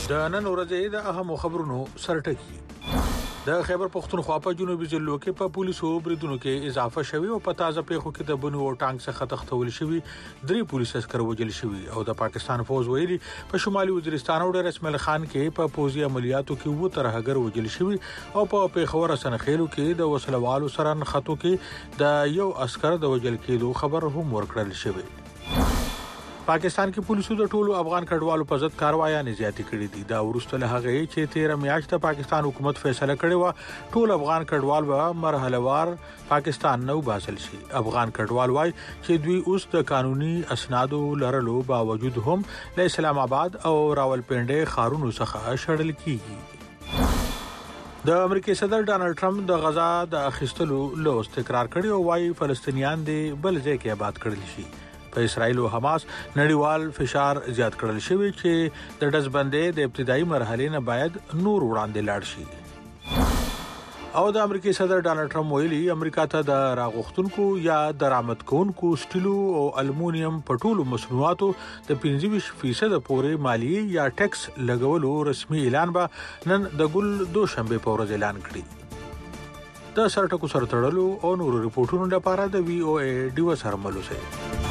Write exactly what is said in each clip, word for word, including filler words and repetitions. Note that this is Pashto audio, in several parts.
د نن ورځې د اهم خبرونو سرټکی د خیبر پختونخوا په جنوبي ضلعو کې په پولیسو بریدونو کې اضافه شوی او په تازه پیښو کې د بنو او ټانک څخه تختول شوی درې پولیس عسكر وژل شوی او د پاکستان فوج ویلي په شمالي وزیرستان او د رسمل خان کې په پوزي عملیاتو کې وو ترهګر وژل شوی او په پیښور سنخېلو کې د وسلوالو سره نخاتو کې د یو عسكر د وژل کېدو خبر هم ورکړل شوی. پاکستان کې پولیسو د ټولو افغان کډوالو په ضد کاروایي زیاتې کړې دي. دا ورسته له هغه چې تیره میاشت د پاکستان حکومت فیصله کړې و ټول افغان کډوال به مرحلهوار پاکستان نو باسل شي. افغان کډوال وای چې دوی اوس د قانوني اسنادو لرلو باوجود هم له اسلام آباد او راولپنډي خارونو څخه شړل کیږي. د امریکای صدر ډانلډ ټرمپ د غزا د اخیستلو لوست تکرار کړی او وايي فلسطینیان دې بل ځای کې آباد کړل شي. په اسرائیل او حماس نړیوال فشار زیات کړل شوی چې د دزبندې د ابتدایي مرحله نه باید نور وړاندې لاړ شي. او د امریکای صدر ډانلډ ټرمپ ویلي امریکا ته د راغښتونکو یا درآمد کوونکو سټیلو او المونیم په ټولو مصنوعاتو د پنځه فیصد پورې مالیه یا ټیکس لګولو رسمي اعلان به نن د ګل دوشنبه په ورځ اعلان کړي. د سرټکو سره تړلو او نورو ریپورتونو لپاره د وی او ای ډیو سره ملوسه.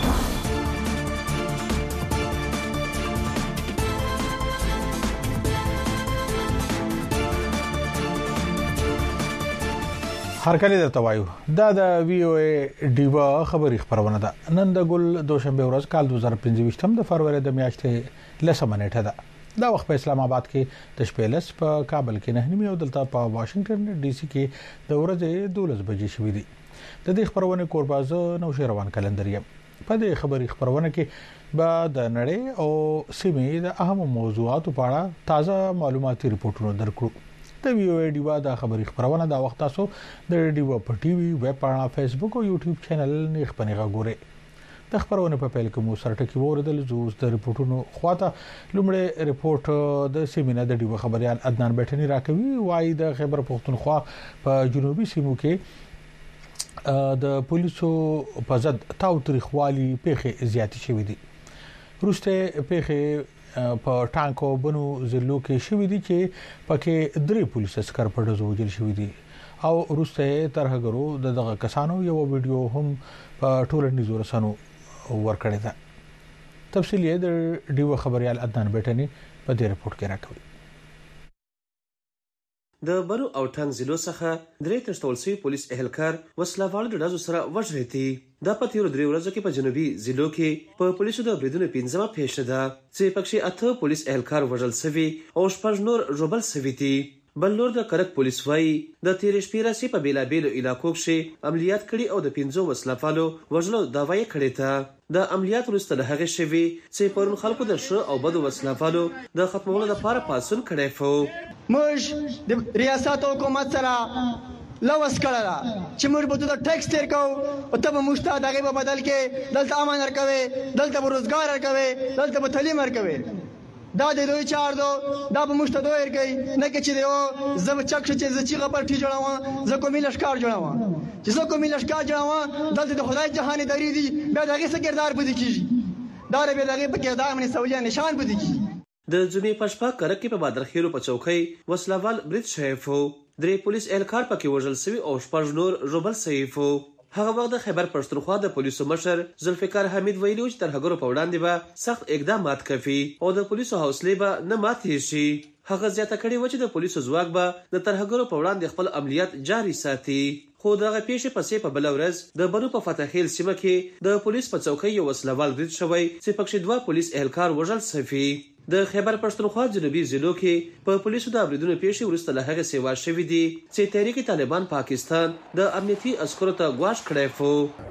هرکلی درته وایو دا د وی او ای ډیوا خبري خبرونه ده. نن د ګل دوشنبه ورځ کال دوه هزار پنځه د فروری د میاشتې لسمه نیټه ده. دا وخت په اسلام آباد کې د شپې لس، په کابل کې نه نیمه او دلته په واشنگټن ډي سي کې د ورځې دولس بجې شوې دي. د دې خبرونه کوربازه نو شهروان کلندریم په دې خبري خبرونه کې به د نړۍ او سیمې د اهم موضوعاتو په اړه تازه معلوماتي ریپورتونه درکړو. د وی او ای ډیوا د خبري خبرونه دا وخت تاسو د ډیوا په ټي وي، ویب پاڼه، فیسبوک او یوټیوب چینل نه خبرونه غوړئ. د خبرونه په پیل کې مو سرټکی وردل زوز د ریپورتونو خواته لومړی ریپورت د سیمینه د ډیوا خبريال عدنان بیٹنی راکوي. وايي د خیبر پختونخوا په جنوبي سیمو کې د پولیسو په ضد تاو تاریخوالي پیښې زیاتې شوې دي. روسته پیښې په ټانکو بنو ضلعو کې شوې دي چې پکې درې پولیس عسكر په ډزو وژل شوې دي او روسته ترهګرو د دغه کسانو یو ویډیو هم په ټولنیزو رسنیو ورکړی ده. تفصیل یې د ډیو خبريال عدنان بیٹنی په دې رپورت کې راکوي. د بنو او ټانک ضلعو څخه درې تشتول سوي پولیس اهلکار وسلهوالو د ډزو سره وژل دي. دا په تیرو درې ورځو کې په جنوبي ضلعو کې په پولیسو د بریدونو پنځمه پیښه ده چې پکې اته پولیس اهلکار وژل شوي او شپږ نور ژوبل شوي دي. بل نور د کرک پولیس وايي د تیرې شپې راځي په بیلابیلو علاقو کې عملیات کړي او د پنځو وسلهوالو وژلو دعوا یې کړې ده. د عملیات وروسته له هغې شوي چې پرون خلکو د ښه او بدو وسلهوالو د ختمولو لپاره پاڅون کړی و. موږ د ریاست حکومت سره لوس کړه چې موږ به د ټیکس تیر کوو او ته به موږ ته دغه په بدل کې دلته امن ورکوي، دلته به روزګار ورکوي، دلته به تعلیم ورکوي. دا د دوی چار دو دا به موږ ته دوی ورکوي نه کې چې دی زه به چک چې زه چې غپر ټی جوړوم، زه کومې لشکار جوړوم چې زه کومې لشکار جوړوم دلته د خدای جهان دری دي بیا دغه څه کردار پدې کیږي. دا به دغه په کردار باندې سویا نشان پدې کیږي. د جمعې پښپا کرک کې په بادرخیلو په چوکۍ وسلوال برید شیفو درې پولیس اهلکار پکې وژل شوي او شپږ نور ژوبل شوي وو. هغه وخت د خیبر پښتونخوا د پولیسو مشر ذوالفقار حمید ویلي چې ترهګرو په وړاندې به سخت اقدامات کوي او د پولیسو حوصلې به نه ماتې شي. هغه زیاته کړې و چې د پولیسو ځواک به د ترهګرو په وړاندې خپل عملیات جاري ساتي. خو دغه پیښې پسې په بل ورځ د بنو په فتحخیل سیمه کې د پولیس په چوکۍ یو وسلوال برید شوی چې پکې دوه پولیس اهلکار وژل شوي. د خیبر پښتونخوا جنوبي ضلعو کې په پولیسو د بریدونو پیښې وروسته له هغې سیوا شوي دي چې تحریک طالبان پاکستان د امنیتي عسکرو ته ګواښ کړی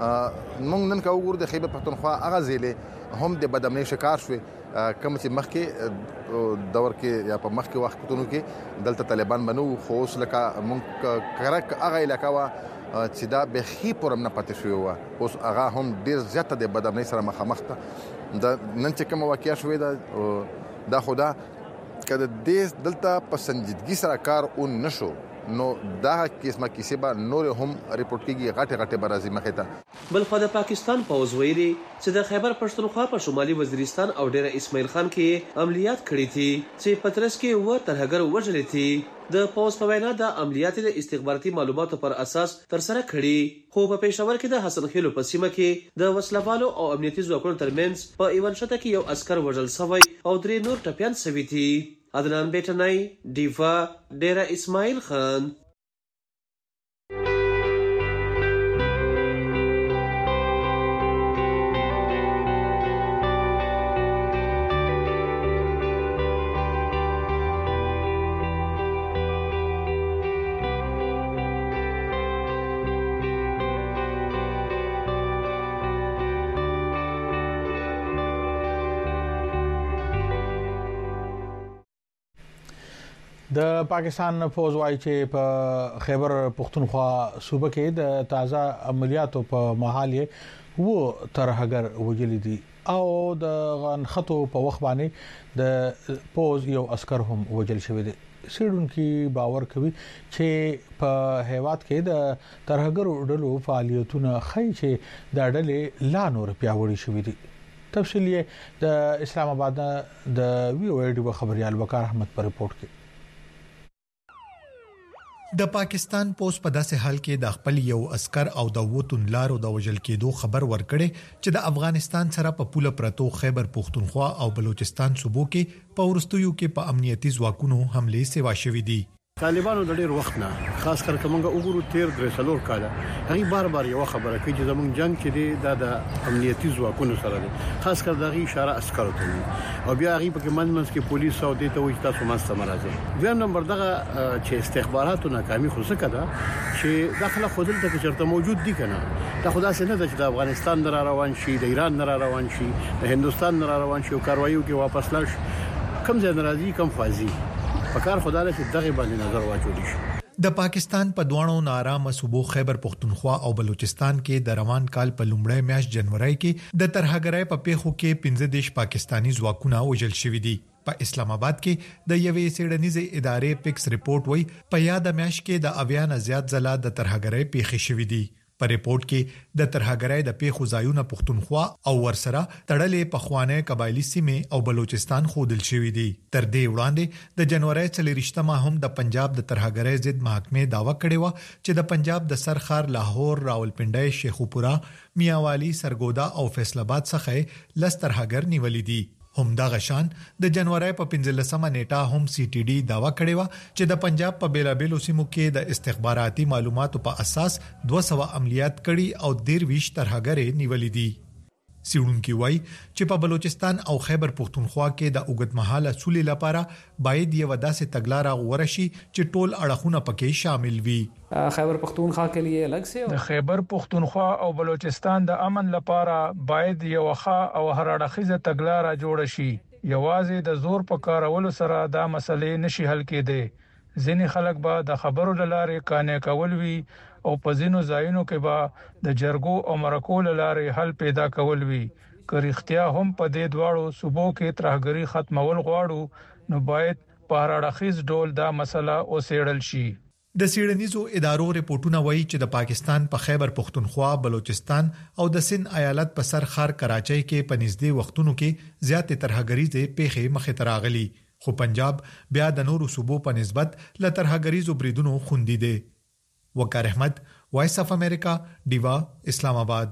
و. موږ نن که وګورو د خیبر پښتونخوا هغه ضلع هم د بدامنۍ شکار شوې کوم چې مخکې دور کې یا په مخکې وختونو کې دلته طالبان بنو خو اوس لکه موږ کرک هغه علاقه وه چې دا بخي پورم نه پاتې شوی و اوس هغه هم ډېر زیاته د بدامنۍ سره مخامخ ده. د نن چې کومه واقعه شوې ده دا خو دا که د دې دلته په سنجیدګي سره کار اون نشو نو دا قسمه کیسه به نور هم ریپورت کیږي غټه غټه برازي مخه ته بل خو د پاکستان پوز ویلي چې د خیبر پښتونخوا په شمالي وزیرستان او ډیره اسماعیل خان کې عملیات کړي دي چې پترس کې و ترهګر وژلې دي د پوز په وینا د عملیات د استخباراتي معلوماتو پر اساس تر سره کړي خو په پېښور کې د حسن خیلو په سیمه کې د وسلوالو او امنیتي ځواکونو ترمنځ په ایوان شته کې یو عسكر وژل شوی او درې نور ټپيان شوي دي. عدنان بیٹنائی ډیوا ډیره اسماعیل خان. د پاکستان فوج وايي چې په خیبر پختونخوا صوبه کې د تازه عملیاتو په محل یې وو ترهګر وجلې دي او د غنخطو په وخت باندې د فوج یو عسكر هم وجل شوی دی. سیډونکو باور کوي چې په هیواد کې د ترهګر ډلو فعالیتونه خای چې د ډلې لا نور پیاوړي شوی دي. تفصیل یې د اسلام آباد د وی او ای ډي خبريال وقار احمد پر رپورت کې. د پاکستان پوس په داسې حال کې د خپل یو عسكر او د ووتون لارو د وجل کېدو خبر ورکړي چې د افغانستان سره په پوله پرتو خیبر پختونخوا او بلوچستان صوبو کې په ورستیو کې په امنیتي ځواکونو حمله سیوا شوې دي. طالبانو د ډېر وخت نه خاص کر کومه وګورو تیر درې سلور کاله هغه بار بار یو خبره کوي چې زموږ جنگ کې دی د امنیتي ځواکونو سره دی خاص کر دغه اشاره عسكرو ته او بیا هغه په کې منځ کې پولیس او د ته وځي تاسو ماسته مرزه دویم نمبر دغه چې استخباراتو ناکامي خو څه کده چې داخله خودل ته چرته موجود دي کنه دا خدا څنګه د افغانستان نه روان شي د ایران نه روان شي د هندستان نه روان شي او کاروایو کې واپس لاش کم ځای ناراضي کم فازي پکار خدای له دغه باندې نظر واچول شي. د پاکستان په دوانو نارامه صوبو خیبر پختونخوا او بلوچستان کې د روان کال په لومړۍ میاشت جنوري کې د ترهګرۍ په پیښو کې پنځه دیش پاکستانی ځواکونه وژل شوي دي. په اسلام آباد کې د یوې سیډنیزې ادارې پکس ریپورت وایي په یاد میاشت کې د اویا نه زیات ځله د ترهګرۍ پیښې شوې دي. په ریپورت کې د ترهګرۍ د پیښو ځایونه پختونخوا او ورسره تړلې په خوانه قبایلی سیمه او بلوچستان خودل شوې دي. تر دې وړاندې د جنوري څلریشتمه هم د پنجاب د ترهګرۍ ضد محکمې داوا کړې و چې د پنجاب د سرخار لاهور راولپنډي شیخوپورا میاوالی سرګودا او فیصل آباد څخه لس ترهګر نیولې دي. هم دا غشان د جنوري په پنځلسمه نیټه هم سی ټي ډي داوا کړې و چې د پنجاب په بیلابېلو سیمو کې د استخباراتي معلوماتو په اساس دوه سوه عملیات کړي او درویش ترهګرې نیولې دي. سیډونکو وایي چې په بلوچستان او خیبر پختونخوا کې د اوږدمهاله سولې لپاره باید یو داسې تګلارې ورشي چې ټول اړخونه پکې شامل وي. خیبر پختونخوا کے لیے الگ سے د خیبر پختونخوا او بلوچستان د امن لپاره باید یو ښه او هر اړخیزه تګلارې جوړ شي. یوازې د زور په کارولو سره دا مسلې نشي حل کېدای. ځینې خلک به د خبرو لارې کانې کول وي او په ځینو ځایونو کې به د جرګو او مرکو لارې حل پیدا کول وي. که رښتیا هم په دې دواړو صوبو کې ترهګري ختمول غواړو نو باید په هر اړخیز ډول دا مسله اوسېړل شي. د سیډنیزو ادارو ریپورتونه وایي چې د پاکستان په خیبر پختونخوا، بلوچستان او د سند ایالت په سر خار کراچۍ کې په نږدې وختونو کې زیاتې ترهګریزې پیښې مخې ته راغلي، خو پنجاب بیا د نورو صوبو په نسبت له ترهګریزو بریدونو خوندي دی. وقار احمد، وایس اف امریکا، ډیوا، اسلام آباد.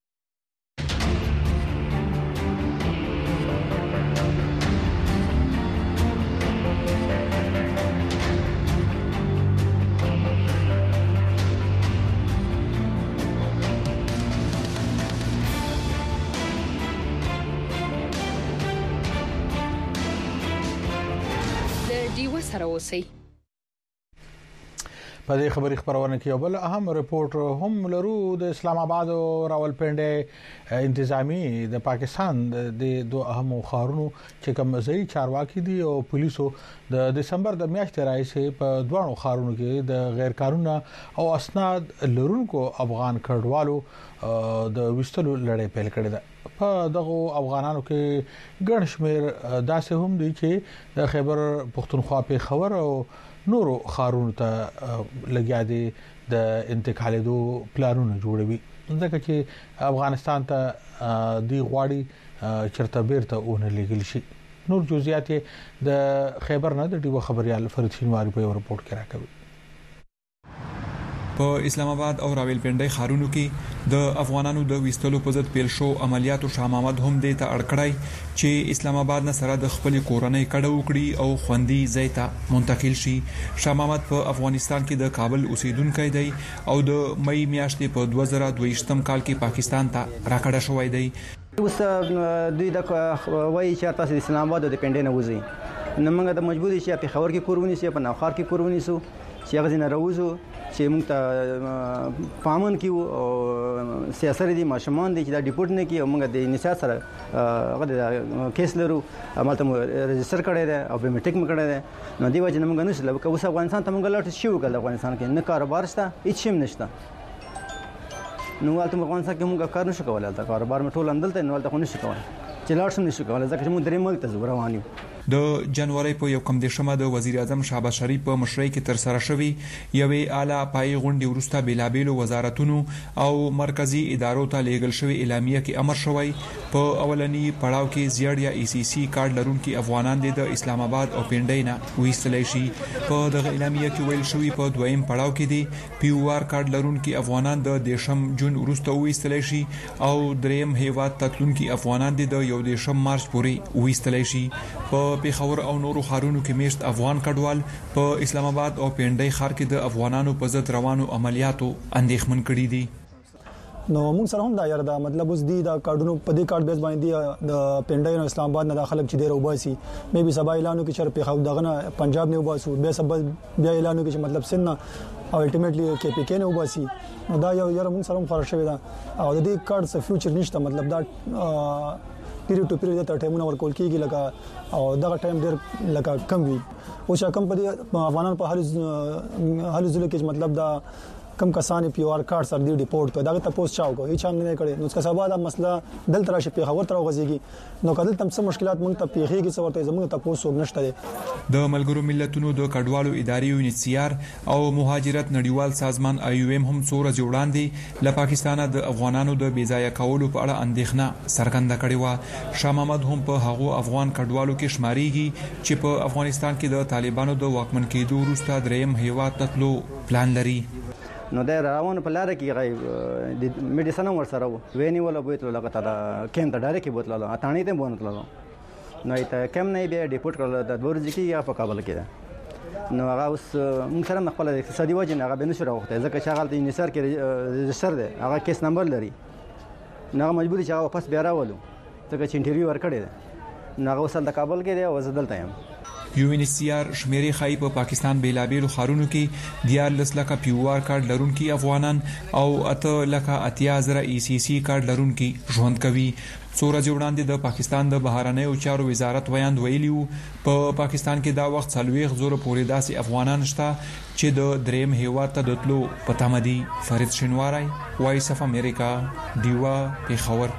په دې خبري خبرونه کې یو بل اهم ریپورت هم لرو. د اسلام آباد او راولپنډي انتظامی د پاکستان د دوه اهم ښارونو چې کوم ځای چارواکي دي او پولیسو د دسمبر د میاشتې راځي په دوه ښارونو کې د غیر قانوني او اسناد لرونکو افغان کډوالو د وستلو لړۍ پیل کړې ده. په دغه افغانانو کې ګڼ شمېر داسې هم دي چې د خیبر پختونخوا په خبر او نورو خارونو ته لګیا دي د انتقالېدو پلانونه جوړوي ځکه چې افغانستان ته دی غواړي چرته بیرته اون لګل شي. نور جزئیات د خیبر نه د ډیو خبريال فرید شینواری په رپورت کې راکوي. په اسلام آباد او راولپنډي ښارونو کې د افغانانو د ویستلو په ضد پیل شو عملیاتو شاه محمد هم د ته اړکړای چې اسلام آباد نه سره د خپل کورنۍ کډه وکړي او خوندي ځای ته منتقل شي. شاه محمد په افغانستان کې د کابل اوسیدونکو دی او د مې میاشتې په دوه زره دوه ویشتم کال کې پاکستان ته راکړه شوی دی. اوس دوی د وایي چې تاسو د اسلام آباد د پنډې نه وځي نو موږ د مجبوري چې په خبر کې کورونی سي په نوخار کې کورونی سو چې هغه نه راوځو چې موږ ته پامن کیو او سیاست دي ماشومان دي چې دا ډیپورت نه کی او موږ د نساء سره هغه د کیس لرو عملته رجستر کړی دی او بیومټریک م کړی دی نو دی وجه موږ نه سلب که اوس افغانستان ته موږ لاټ شو کړل افغانستان کې نه کاروبار شته هیڅ شي نشته نو ولته افغانستان کې موږ کار نشو کولای دا کاروبار م ټول اندل ته نو ولته خو نشو کولای چې لاټ سم نشو کولای ځکه چې موږ درې ملک ته روان یو. د جنوري په یو کم دیشمه د وزیر اعظم شهباز شریف په مشرۍ کې تر سره شوی یوې اعلی پای غونډې وروسته بیلابېلو وزارتونو او مرکزی ادارو ته لیږل شوی اعلامیه کې امر شوی په اولنی پړاو کې زیړ یا ای سی سی کارت لرونکي افغانان د اسلام آباد او پنډۍ نه ویستلی شي. په دغه اعلامیه کې ویل شوی په دویم پړاو کې دی پی او آر کارت لرونکي افغانان د دیشم جون وروسته ویستلی شي او دریم هیواد تتلونکي افغانان د یو دیشم مارچ پورې ویستلی شي. په پیښور او نورو ښارونو کې میشت افغان کډوال په اسلام آباد او پنډۍ ښار کې د افغانانو په ضد روانو عملیاتو اندېښمن کړي دي. نو موږ سره هم دا یاره دا مطلب اوس دی دا کارډونو په دې کارت بیس باندې د پنډۍ او اسلام آباد نه داخله چې ډیر وباسي مې به سبا اعلانو کې چر پیښور دغه نه پنجاب نه وباسو به سبا بیا اعلانو کې مطلب سن او الټیمیټلی کې پی کې نه وباسي نو دا یو یاره موږ سره هم خراب شوی دا او د دې کارت څخه فیوچر نشته مطلب دا پیریډ ټو پیریډ ته ټایمونه ورکول کیږي لکه او دغه ټایم ډیر لکه کم وي او چې کم په دې افغانان په هر هر ځل کې مطلب دا کم کسان پی او آر کارت سره دی ریپورت کوي دا ته پوسټ چاو کوي چې هم نه کړي نو څه سبا دا مسله دل تر شي په خبر تر غوځيږي نو کله تم څه مشکلات مونږ ته پیخيږي څه ورته زموږ ته پوسټ نشته. د ملګرو ملتونو د کډوالو ادارې یو انسیار او مهاجرت نړیوال سازمان آی او ایم هم څو ورځې وړاندې له پاکستانه د افغانانو د بیځایه کولو په اړه اندېښنه څرګنده کړې و. شاه محمد هم په هغو افغان کډوالو کې شماريږي چې په افغانستان کې د طالبانو د واکمن کېدو وروسته دریم هیواد تتلو پلان لري. نو دا روان په لار کې غي د میډیسن ور سره ویني ولا بوتلو لګا تا کیم ته ډایرکټ بوتلو اتانی ته بونتلو نو ایت کم نه بیا ډیپورت کړل د ورځ کې یا په کابل کې نو هغه اوس موږ سره خپل اقتصادي وجه نه هغه به نشو راوخته ځکه چې هغه د انحصار کې رجستر دی هغه کیس نمبر لري نو هغه مجبور چې هغه واپس بیا راولو ځکه چې انټرویو ورکړی نو هغه وصل د کابل کې دی او زدلته یم. یو ان سی آر شمیرې خای په پاکستان بیلابېلو ښارونو کې دیار لس لکه پی او آر کارت لرونکي افغانان او اته لکه اتیا زره ای سی سی کارت لرونکي ژوند کوي. څو ورځې وړاندې د پاکستان د بهرنیو چارو وزارت ویاند ویلیو په پاکستان کې دا وخت څلوېښت زره پورې داسې افغانان شته چې د دریم هیواد ته د تلو په تمه دي. فرید شینواری وایس اف امریکا دیوا پیښور.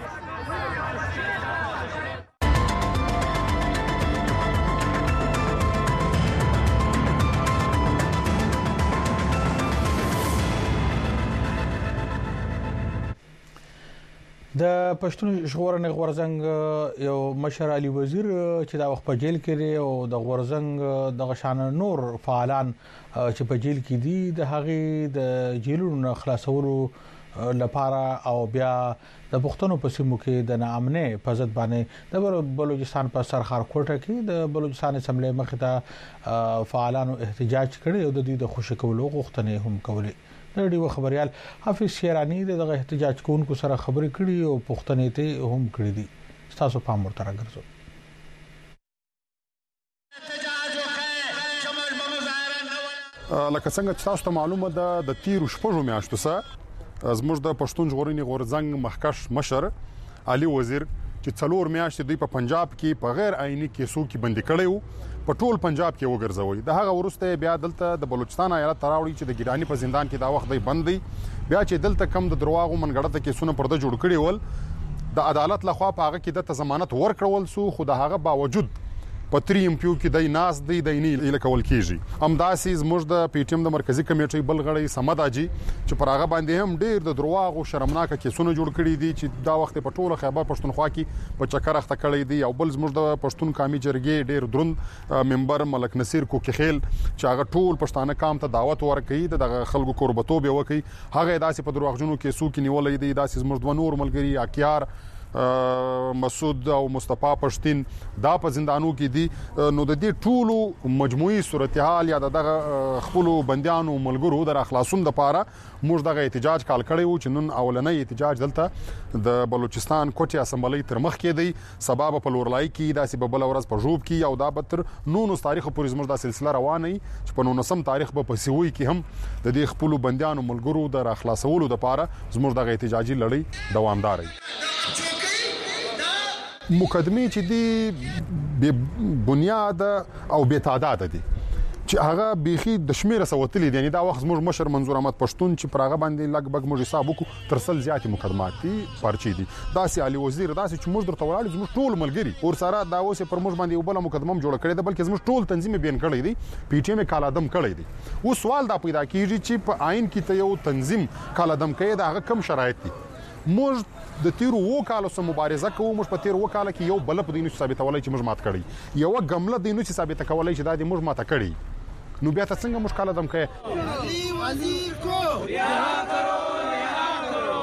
د پښتون ژغورنې غورزنګ یو مشر علي وزیر چې دا وخت په جیل کې دی او د غورزنګ د غشان نور فعالان چې په جیل کې دي د هغې د جیلونو خلاصولو لپاره او بیا د پښتنو په سیمو کې د ناامنۍ په ضد باندې د بلوچستان په سرخار کوټه کې د بلوچستان اسمبلی مخې ته فعالانو احتجاج کړي او د دې د خوشی کولو غوښتنې هم کولې. د ډیو خبريال حافظ شیرانی دغه احتجاج کوونکو سره خبرې کړي او پښتنې ته هم کړې دي. تاسو پام ورته راګرځو. لکه څنګه چې تاسو ته معلومه ده د تیر شپږو میاشتو سره زموږ د پښتون ژغورنې غورځنګ مخکښ مشر علي وزیر چې څلور میاشتې دوی په پنجاب کې په غیر آئینی کیسو کې بندي کړي وو په ټول پنجاب کې وګرځوي. د هغه ورسته بیا دلته د بلوچستان ایالت تراوړي چې د ګیرانی په زندان کې دا وخت دی بند دی بیا چې دلته کم د درواغو منګړه کیسونه پرده جوړ کړي ول د عدالت لخوا په هغه کې د ضمانت ورکړول سو خو د هغه باوجود پتری ام پیو کې دای ناس دی دای نه لکول کیږي همداسې زموږ د پی ټی ایم د مرکزی کمیټې بل غړی سمد اجي چې پر هغه باندې هم ډیر د درواغ او شرمناک کیسونه جوړ کړي دي چې دا وخت په ټوله خیبر پښتونخوا کې په چکر اخته کړی دی او بل زموږ د پښتون قومي جرګې ډیر دروند ممبر ملک نصیر کوکخیل چې هغه ټول پښتانه قام ته دعوت ورکړي د خلکو قربتوب وکړي هغه داسې په دروغجنو کیسو کې نیولې دي داسې زموږ د نور ملګری اکیار مسعود او مصطفی پښتين دا په زندانو کې دي نو د دې ټولو مجموعي صورتحال یا دغه خپل بنديانو ملګرو در اخلاصون د پاره موږ دغه احتجاج کال کړی و چې نن اولنۍ احتجاج دلته د بلوچستان کوټي اسمبلی تر مخ کې دی سبب په لورلای کې داسې ببل ورځ په جوب کې او دا بتر نونو تاریخ پورې زموږ د سلسله روانه چې په نونسم تاریخ په پسوي کې هم د دې خپل بنديانو ملګرو در اخلاصولو د پاره زموږ دغه احتجاجي لړۍ دوامدار وي مقدمه چې دی به بنیاد او به تعداد دي چې هغه بيخي د شمیره سوتلې دي یعنی دا وخت موږ مشر منظور احمد پښتون چې پرغه باندې لګبګ موږ حساب وکړو ترسل زیاتې مقدمات دي پرچې دي داسې علي وزیر داسې چې موږ درته ولاړ موږ ټول ملګری اور سره دا اوسه پر موږ باندې یو بل مقدمه جوړ کړی دی بلکې موږ ټول تنظیم بین کړی دی پی ټی ایم کالادم کړی دی او سوال دا پیدا کیږي چې په آئین کې ته یو تنظیم کالادم کوي دا هغه کم شرایط دي موږ د تیرو وکالو سره مبارزه کوو موږ په تیر وکاله کې یو بل په دینو ثابتولای چې موږ مات کړی یو غمله دینو چې ثابت کولای چې دا د موږ مات کړی نو بیا څنګه موږ کاله دم کوي وزیر کو رها کرو رها کرو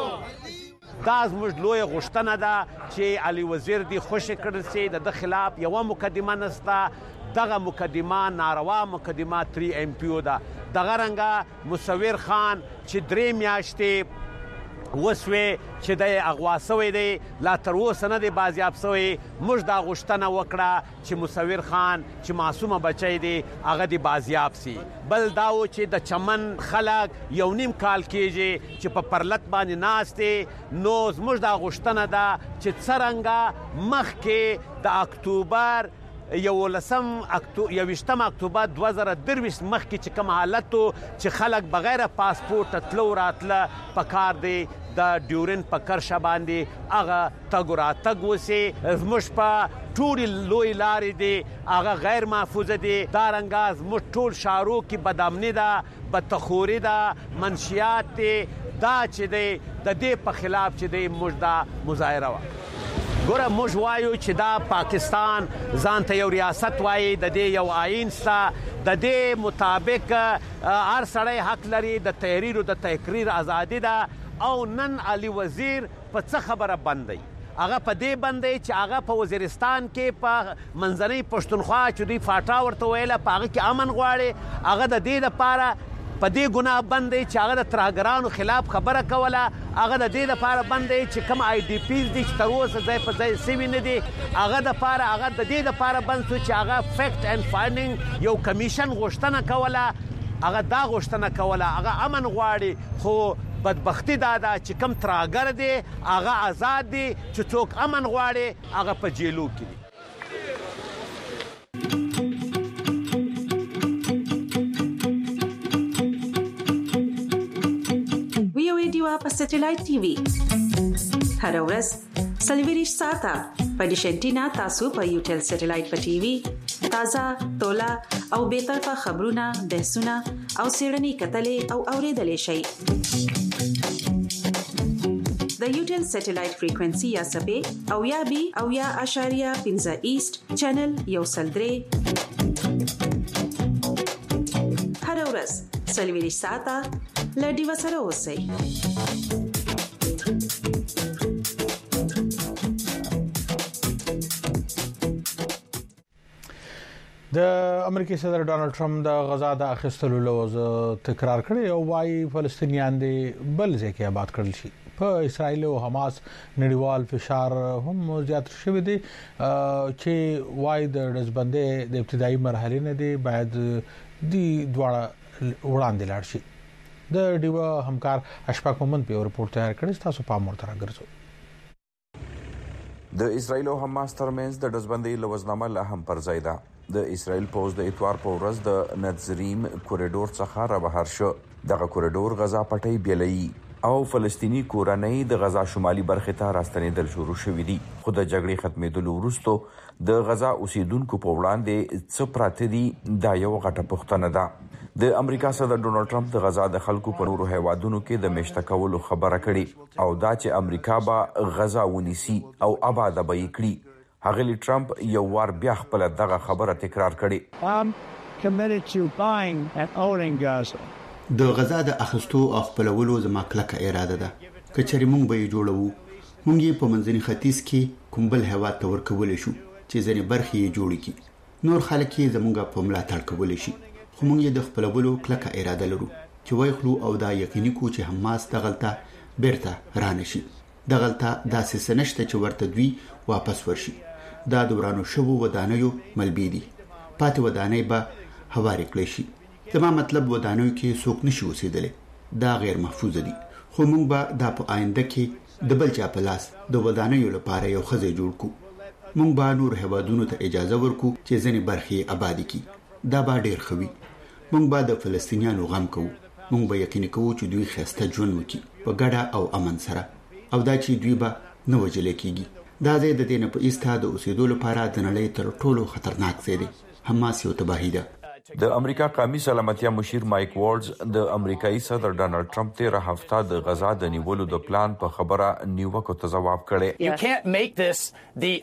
دا زموږ لوی غوښتنه ده چې علي وزیر دی خوش کړل سي د خلاف یو مقدمه نستا دغه مقدمه ناروا مقدمه تری ام پی او ده دغه رنګه مصور خان چې درې میاشتې وسوي چې د اغواسوي دی لا تر اوسه نه دی بازیاب شوی موږ دا غوښتنه وکړه چې مصور خان چې معصومه بچی دی هغه دی بازیاب سي بل دا و چې د چمن خلک یو نیم کال کېږي چې په پرلط باندې ناست دی نو زموږ دا غوښتنه ده چې څرنګه مخکې د اکتوبر یولسم اکتو یوشتم اکتوبر دوه زره درویشت مخکې چې کوم حالت چې خلک بغیر پاسپورت تلو راتله پکار دی د ډیورن په کرشه باندې هغه تګ راتګ وسي زموږ په ټولې لوی لارې دي هغه غیر محفوظه دي دا رنګه زموږ ټول شارو کې بدامني ده بدتخوري ده منشیات دي دا چې دی د دې په خلاف چې دی موږ دا مظاهره وه ګوره موږ وایو چې دا پاکستان ځان ته یو ریاست وایي د دې یو آئین شته د دې مطابق هر سړی حق لري د تحریر او د تقریر ازادي ده او نن علي وزیر په څه خبره بند دی هغه په دې بند دی چې هغه په وزیرستان کې په منځنۍ پښتونخوا چې دوی فاټا ورته ویله په هغه کې امن غواړي هغه د دې لپاره په دې ګناه بند دی چې هغه د ترهګرانو خلاف خبره کوله هغه د دې لپاره بند دی چې کوم آی ډي پیز دي چې تر اوسه ځای په ځای سوي نه دي هغه دپاره هغه د دې لپاره بند شو چې هغه فیکټ اینډ فایندینګ یو کمیشن غوښتنه کوله هغه دا غوښتنه کوله هغه امن غواړي خو بدبختی دا ده چې کوم ترهګر دی هغه آزاد دی چې څوک امن غواړي هغه په جیلو کې دي په سټلایټ ټي وي هر ورځ سلویریش ساته په ډیشنټینا تاسو په یوټل سټلایټ په ټي وي تازه تولا او به طرفه خبرونه بحثونه او سیړنی کتلې او اوریدلې شي د یوټل سټلایټ فریکوئنسي یا سبې او یا بي او یا اشاریه پنځه ایست چینل یو سلدري هر ورځ سلویریش ساته لډي وسره اوسئ د امریکای صدر ډانلډ ټرمپ د غزا د اخیستلو لوز تکرار کړی او وايي فلسطینیان دي بل ځکه آباد کړل شي په اسرایل او حماس نړیوال فشار هم زیات شوی دی چې وايي د دزبندې د ابتدایي مرحله نه دی باید دی دواړه وړاندې لاړ شي د ډیوا همکار اشفاق محمد په رپورټ تیار کړی تاسو پام ورته راګرځو د اسرایل او حماس ترمنځ د دزبندۍ لوزنامه لا هم پر ځای ده د اسرایل پوز د اتوار په ورځ د نتزریم کوریډور څخه را بهر شو دغه کوریډور غزا پټي بیلې او فلسطینی کورنۍ د غزا شمالي برخې ته راستنېدل شروع شوې دي. خو د جګړې ختمېدلو وروسته د غزا اوسیدونکو په وړاندې څه پراته دي دا یو غټه پوښتنه ده. د امریکا صدر ډونالد ټرمپ د غزا د خلکو په نورو هیوادونو کې د میشته کولو خبره کړې او دا چې امریکا به غزا ونیسي او آباد به یې کړي. هغلی ټرمپ یو وار بیا خپل دغه خبره تکرار کړې. د غزا د اخستو او خپلولو زما کلکه اراده ده. کچري مونږ به یې جوړو، مونږ یې په منځني ختیځ کې کوم بل هیواد ته ورکولی شو چې ځینې برخې یې جوړې کړي. نور خلک یې زمونږ په ملاتړ کولی شي. خو مونږ یې د خپلولو کلکه اراده لرو چې وایخلو او دا یقیني کو چې حماس دغلته بیرته رانشي. دغلته داسې څه نشته چې ورته دوی واپس ورشي. دا د ورانو شوو ودانیو ملبي دي. پاتې ودانۍ به هوارې کړی شي. زما مطلب ودانیو کې څوک نشي اوسېدلی. دا غیر محفوظ دي. خو مونږ به دا په آینده کې د بل چا په لاس د ودانیو لپاره یو ښځی جوړ کړو. مونږ به نور هیوادونو ته اجازه ورکو چې ځینې برخې آبادې کړي. دا به ډېر ښه وي. مونږ به د فلسطینیانو غم کوو. مونږ به یقیني کوو چې دوی ښایسته ژوند وکړي په ګډه او امن سره، او دا چې دوی به نه وژلی کېږي. دا ځای د دې نه په ایسته د اوسېدو لپاره د نړۍ تر ټولو خطرناک ځای دی. حماس یو تباهي ده. د امریکا قومي سلامتیا مشیر مایک وارډز د امریکایي صدر ډونالد ټرمپ تیر هفته د غزا د نیولو د پلان په خبره نیوکو ته ځواب کړی.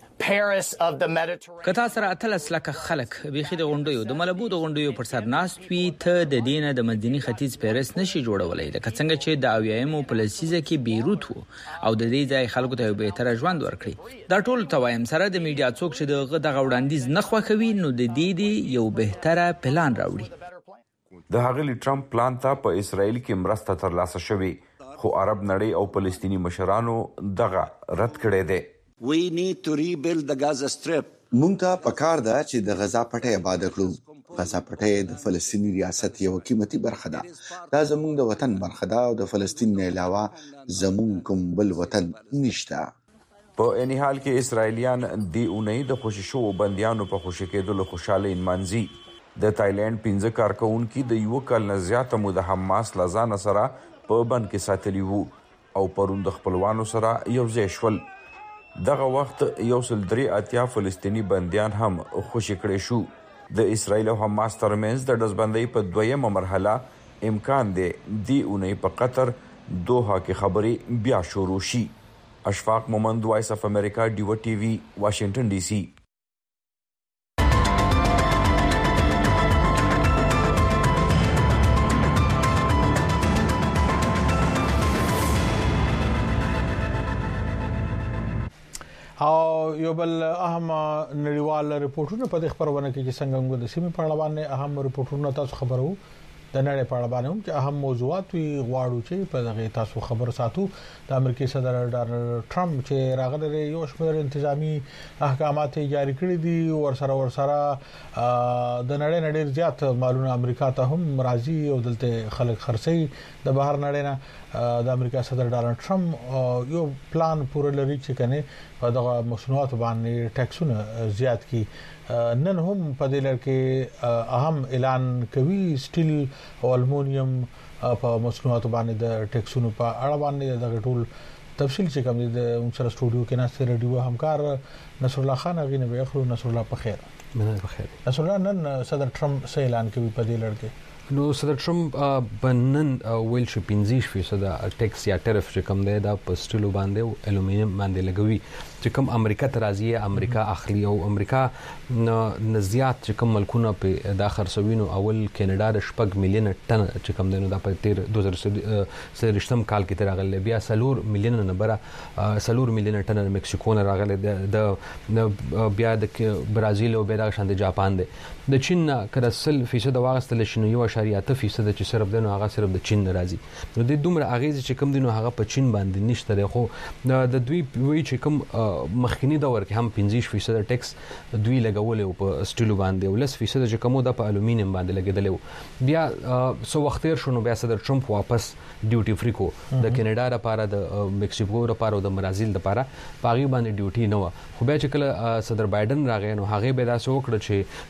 کتا سره اتلس لکه خلک بيخي د غونډیو د ملبو د غونډیو پر سر ناست وي، ته د دینه د مدني ختیځ پیرس نشي جوړولای. لکه څنګه چې د اویایم په لسیزه کې بیروت وو او د دې ځای خلکو ته به تر ژوند ورکړي. دا ټول توایم سره د میډیا څوک چې د غږ وړاندیز نه خوښوي نو د دې دی یو بهتره پلان راوړي. د هغلی ټرمپ پلان ته په اسرائیل کې مرسته ترلاسه شوې، خو عرب نړۍ او فلسطینی مشرانو دغه رد کړی دی. We need to rebuild the Gaza Strip. مونږ ته پکار ده چې د غزا پټی آباد کړو. غزا پټی د فلسطینی ریاست یو قیمتي برخه ده. دا زموږ د وطن برخه ده او د فلسطین نه علاوه زموږ کوم بل وطن نشته. په اني حال کې اسرائیلیان دی اونۍ د خوشی شو بنديانو په خوشی کېدلو خوشاله انمانځي. د تایلند پنځه کارکونکو د یو کال نه زیاته مو د حماس لزان سره په بند کې ساتلی وو او پروند خپلوانو سره یو ځای شول. دغه وخت یو سل درې اتیا فلسطینی بنديان هم خوشی کړي شو. د اسرائیل او حماس ترمنځ د دزبندۍ په دویمه مرحله امکان دی دی اونۍ په قطر دوحه کې خبري بیا شروع شي. اشفاق مومند، وایس اف امریکا، ډیو ټي وی، واشنگټن ډي سي. او یو بل اهم نړیوال ریپورتونه په دې خبرونه کې چې څنګه موږ د سیمې په اړه باندې اهم ریپورتونه تاسو خبرو د نړۍ په اړه باندې چې اهم موضوعات وي غواړو چې په دغه تاسو خبر ساتو. د امریکای صدر ډونالد ټرمپ چې راغلی یو شمېر انتظامی احکامات جاری کړی دي ور سره ور سره د نړۍ نړۍ زیات مالونه امریکا ته هم راځي او دلته خلک خرڅي د بهر نړۍ نه. د امریکا صدر ډونالد ټرمپ یو پلان پوره لري چې کنه په دغه مصنوعات باندې ټیکسونه زیات کی. نن هم په دې لړ کې اهم اعلان کوي سټیل او المونیم په مصنوعات باندې د ټیکسونو په اړه باندې دغه ټول تفصیل چې کوم د سره سټوډیو کې ناست ریډیو همکار نصر الله خان غینه به خلو. نصر الله په خیر. مننه په خیر. نصر الله نن صدر ټرمپ څه اعلان کوي په دې لړ کې؟ نو صدر ټرمپ بنن ویل شي پنځه فیصد ټیکس یا ټریف چې کوم دی دا په سټیلو باندې او الومینیم باندې لګوي چې کوم امریکا ته راځي امریکا اخلي او امریکا نزيات چې کوم ملکونه په د خرڅوینو اول کینیډا د شپږ میلیون ټن چې کوم دی نو د په تیر دوه زره سلويشتم کال کې تر غلې بیا سلور میلیون نه بره سلور میلیون ټن مکسیکو نه راغلي د بیا د برازیل او بیا د شاند جاپان دی. د چین کړه سل فیصد واغستل شنو یو اشاریه ته فیصد چې صرف دنو هغه صرف د چین راځي. نو د دومره اغیز چې کوم دینو هغه په چین باندې نشته. خو د دوی وی چې کوم مخکنی دور کې هم پنځه فیصد ټیکس دوی لګول او په سټیلو باندې او لس فیصد چې کوم د په الومینیم باندې لګیدل. بیا سو وخت تیر شونو بیا صدر ټرمپ واپس ډیوټي فری کو د کینیډا لپاره د مکسیکو لپاره او د برازیل لپاره پاغي باندې ډیوټي نه و. خو بیا چې کله صدر بایدن راغی نو هغه به دا سو کړ چې یورپ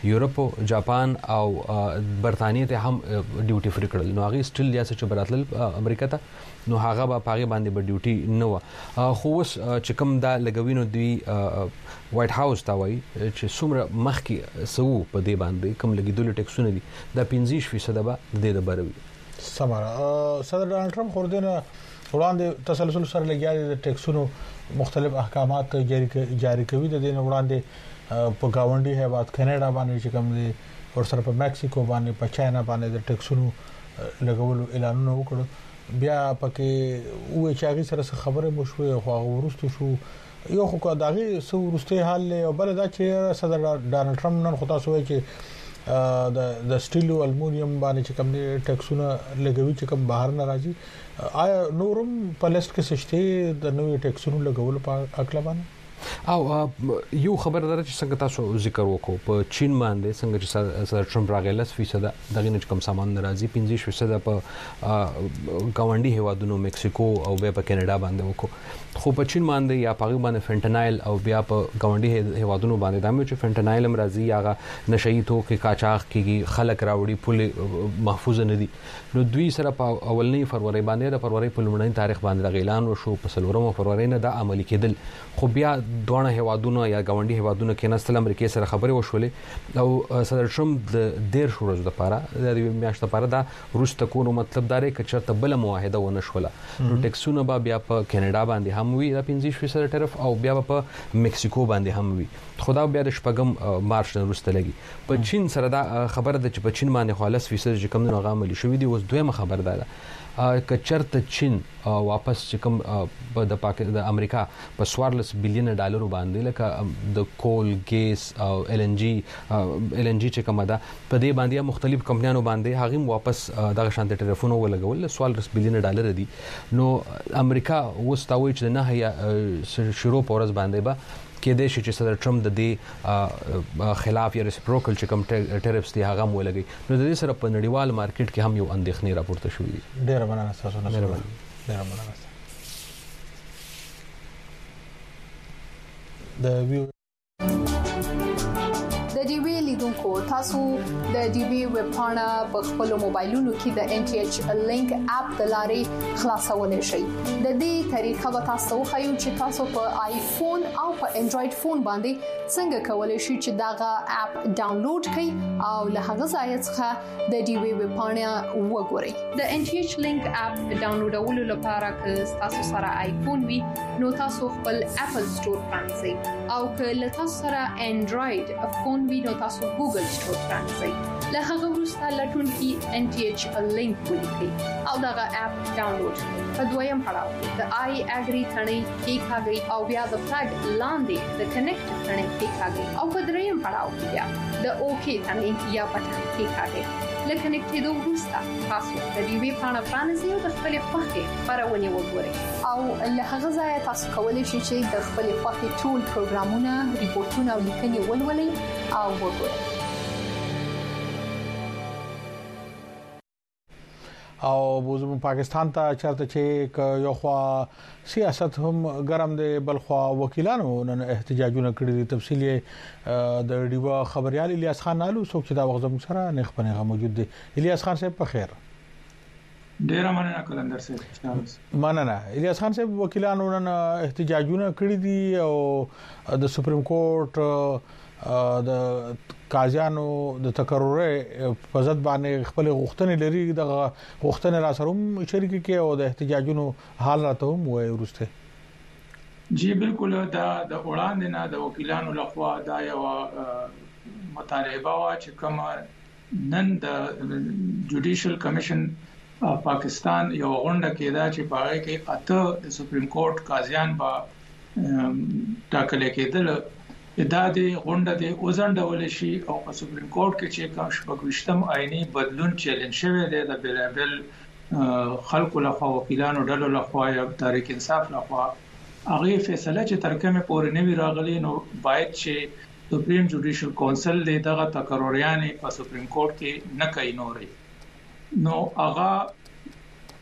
جاپان او برتانیې ته هم ډیوټي فری کړل نو هغه سټیل یا چې براتل امریکا ته نو هغه به پاغه باندې به ډیوټي نه و خو اوس چې کوم دا لګوینو دی وایټ هاوس تا وایي چې څومره مخکې سو په دې باندې کوم لګیدل ټیکسونه دي دا پنځه فیصد به د دې د بروي سماره صدر ډونالد ټرمپ خوردنه وړاندې تسلسل سره لګیاري د ټیکسونو مختلف احکامات جاری جاری کوي د دې وړاندې په گاونډي هیواد کینیډا باندې چې کوم دي او سره په میکسیکو باندې په چاینا باندې د ټیکسونو لګولو اعلانونه وکړو بیا پکې وې چې هغه سره خبره مو شوې خو هغه ورستو شو یو خو داغي سو ورسته حال له بل دا چې صدر ډونالد ټرمپ نن خدا سوې چې د د سټیل او المونیم باندې چې کوم ټیکسونه لګوي چې کوم بهر نه راځي آیا نورم په لیست کې سشته د نوې ټیکسونو لګولو په اکلا باندې او یو خبر دره چې څنګه تاسو ذکر وکړو په چین باندې څنګه چې صدر ټرمپ راغلی فیصد دغه نه کوم سامان ناراضي پنځه فیصد په گاونډي هیوادونو میکسیکو او بیا په کینیډا باندې وکړو خو په چین باندې یا په باندې فنټنایل او بیا په گاونډي هیوادونو باندې دا مې چې فنټنایل هم راځي هغه نشئی تو کې کاچاغ کېږي خلک راوړي پوله محفوظ نه دي نو دوی سره په اولنۍ فروری باندې د فروری په لومړنۍ تاریخ باندې اعلان وشو په سلورمه فروری نه دا عملي کېدل خو بیا دوه هیوادونو یا گاونډي هیوادونو کې نستل امریکای سره خبرې وشولې او صدر ټرمپ د ډیر شورز د پاره د میاشت لپاره دا روس تکونو مطلب داري چې چرته بل معاهده ونه شوله نو ټیکسونه به بیا په کینیډا باندې هم وي د پنځه فیصد ټرف او بیا په میکسیکو باندې هم وي خدا بیا د شپږم مارچ نه وروسته لګي په چین سره دا خبره ده چې په چین باندې خالص فیصد چې کوم نه غامل شوې دي اوس دویمه خبر ده که چرته چین واپس چې کوم د پاکستان د امریکا په سوارلس بلین ډالر باندې لکه د کول ګیس او ال ان جی ال ان جی چې کومه ده په دې باندې مختلف کمپنیانو باندې هغه واپس دغه شانت ټلیفون ولګول سوارلس بلین ډالر دي نو امریکا وستاوي چې نه هي شروع پورز باندې به کې د شي چې صدر ټرمپ د دې خلاف یا ریسپروکل چې کوم ټیرفز دي هغه مو لګي نو د دې سره په نړیوال مارکیټ کې هم یو اندېښنې راپورته شوې دي ډېر مننه تاسو نه ډېر مننه د ویو د ډي وی لیدونکو تاسو د ډي وی ویب پاڼه په خپل موبایلونو کې د ان ټي ایچ لینک اپ د لارې خلاصولای شئ د دې طریقه به تاسو خو چې تاسو په آیفون او په انډراید فون باندې څنګه کولای شئ چې داغه اپ ډاونلوډ کړئ او له هغه ځای څخه د ډي وی ویب پاڼه وګورئ د ان ټي ایچ لینک اپ ډاونلوډولو لپاره که تاسو سره آیفون وي نو تاسو خپل اپل سٹور پرانځئ او که له تاسو سره انډراید فون وي نو تاسو ګوګل سٹور پرانځئ له هغه وروسته لټون کې ان ټي ایچ لینک ولیکئ او دغه اپ ډاونلوډ کړئ په دویم پړاو کې د آی اګری ثنې کې کاږي او بیا د فلګ لاندې د کنیکټ ثنې کې کاږي او په دریم پړاو کې بیا د اوکی ثنې یا پټن کې کاږي لکه نکټېدو وروسته تاسو د دې وی پاڼه پرانځئ او د خپل خوښې خبرونه وګورئ او له هغه ځای تاسو کولی شئ چې د خپل خوښې ټول پروګرامونه ریپورتونه او لیکنې ولولئ او وګورئ او بوزم پاکستان ته چرته چې یو خوا سیاست هم ګرم دی بل خوا وکیلانو نن احتجاجونه کړي دي تفصیلی د ډیوا خبريال الیاس خان نالو څوک چې دا وخت زموږ سره نه خپنه موجود دی الیاس خان صاحب په خیر ډیر مننه کلندر صاحب مننه الیاس خان صاحب وکیلانو نن احتجاجونه کړي دي او د سپریم کورټ د قاضیانو د تقرر په ضد باندې خپل غوښتنې لري د غوښتنې را سره هم شریک کې او د احتجاجونو حال راته هم وایي ورسته جی بالکل دا د وړاندې نه د وکیلانو لخوا دا یو مطالبه وا چې کوم نن د جوډیشل کمیشن پاکستان یو غونډه کېده چې په هغه کې اته د سپریم کورټ قاضیان با ټاکل کېدل دا د غونډه د اوزنډول شي او په سپریم کورټ کې چې کوم شپږشتم آئینی بدلون چیلنج شوی دی د بلابل خلکو لخوا وکیلانو ډلو لخوا یا تحریک انصاف لخوا هغه فیصله چې ترکمه پورې نه وی راغلی نو باید چې سپریم جوډیشل کونسل دغه تقرریان په سپریم کورټ کې نه کوي نوري نو هغه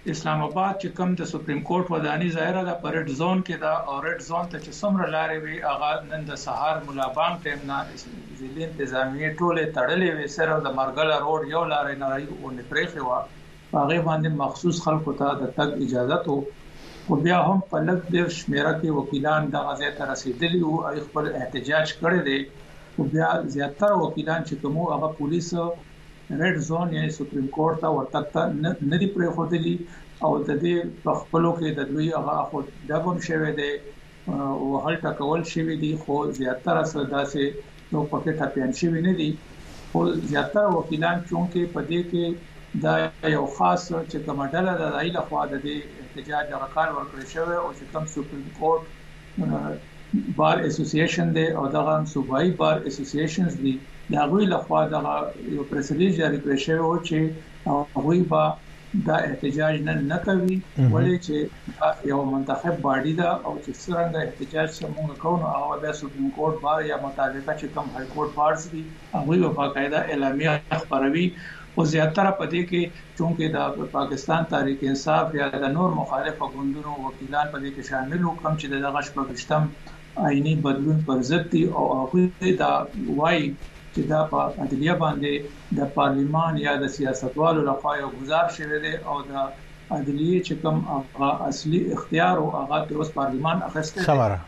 اسلام آباد چې کوم د سپریم کورټ وداني ظاهره د پریډ زون کې دا او ریډ زون ته چې څومره لارې وي هغه نن د سهار مولا بانک ټیم نه ځلې انتظامیه ټوله تړلې وي سره د مرګل روډ یو لارې نه راځي پرېخه وا هغه باندې مخصوص خلکو ته د تګ اجازه تو او بیا هم په لږ ډېر شمیره کې وکیلان د غزې ته رسیدلي او خپل احتجاج کړی دی او بیا زیاتره وکیلان چې کوم هغه پولیس ریډ زون یعنی سپریم کورټ ته ورته نه دی پرې خوتلی او د دې په خپلو کې د دوی هغه خو دغم شوی دی او هل ټکول شوی دی خو زیاتره سودا سي نو پکې ټاپین شوی نه دی او زیاتره وکیلان چونکه په دې کې دا یو خاص چې کومډاله د دایله خوا د دې احتجاج غوښتل ورکړی شوی او چې کوم سپریم کورټ بار اسوسییشن دی او دغه صوبایي بار اسوسییشنز دي دا غوي لخوا دغه یو پریس ریلیز جاری کړی شوی او چې هغه با دا احتجاج نه نه کوي ولې چې یو منتخب باډي دا او چې څنګه احتجاج څنګه کوو او د سپریم کورټ بار یا متعلقه چې کوم های کورټ بارز دي هغه په باقاعده اعلامیه خبروي او زیاتره پدې کې چونکه د پاکستان تحریک انصاف یا د نور مخالف غوندونو وکیلان پدې کې شامل وو کوم چې دغه شپږشتم آئینی بدلون پر ضد دي او هغه دا وایي چې دا په عدلیه باندې د پارلیمان یا د سیاستوالو لخوا یو گزار شوی دی او د عدلیه چې کوم اصلي اختیار او هغه د اوس پارلیمان اخیسته سماره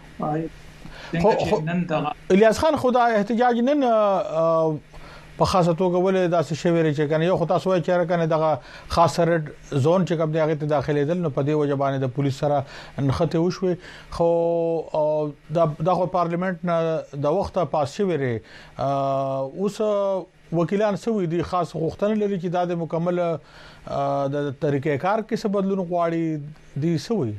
الیاس خان خدا احتجاج نن په خاصه توګه ولې داسې شوی چې کنه یو خطا سوې چې راکنه دغه خاص رد زون چې کوم دغه ته داخلي دل نو په دې وجبانه د پولیس سره نخته وشوي خو دغه پارلیمنت نه د وخته پاس شوی ری اوس وکیلان سوي دي خاص غوښتنه لري چې د مکمل د طریقې کار کې څه بدلون غواړي دي سوي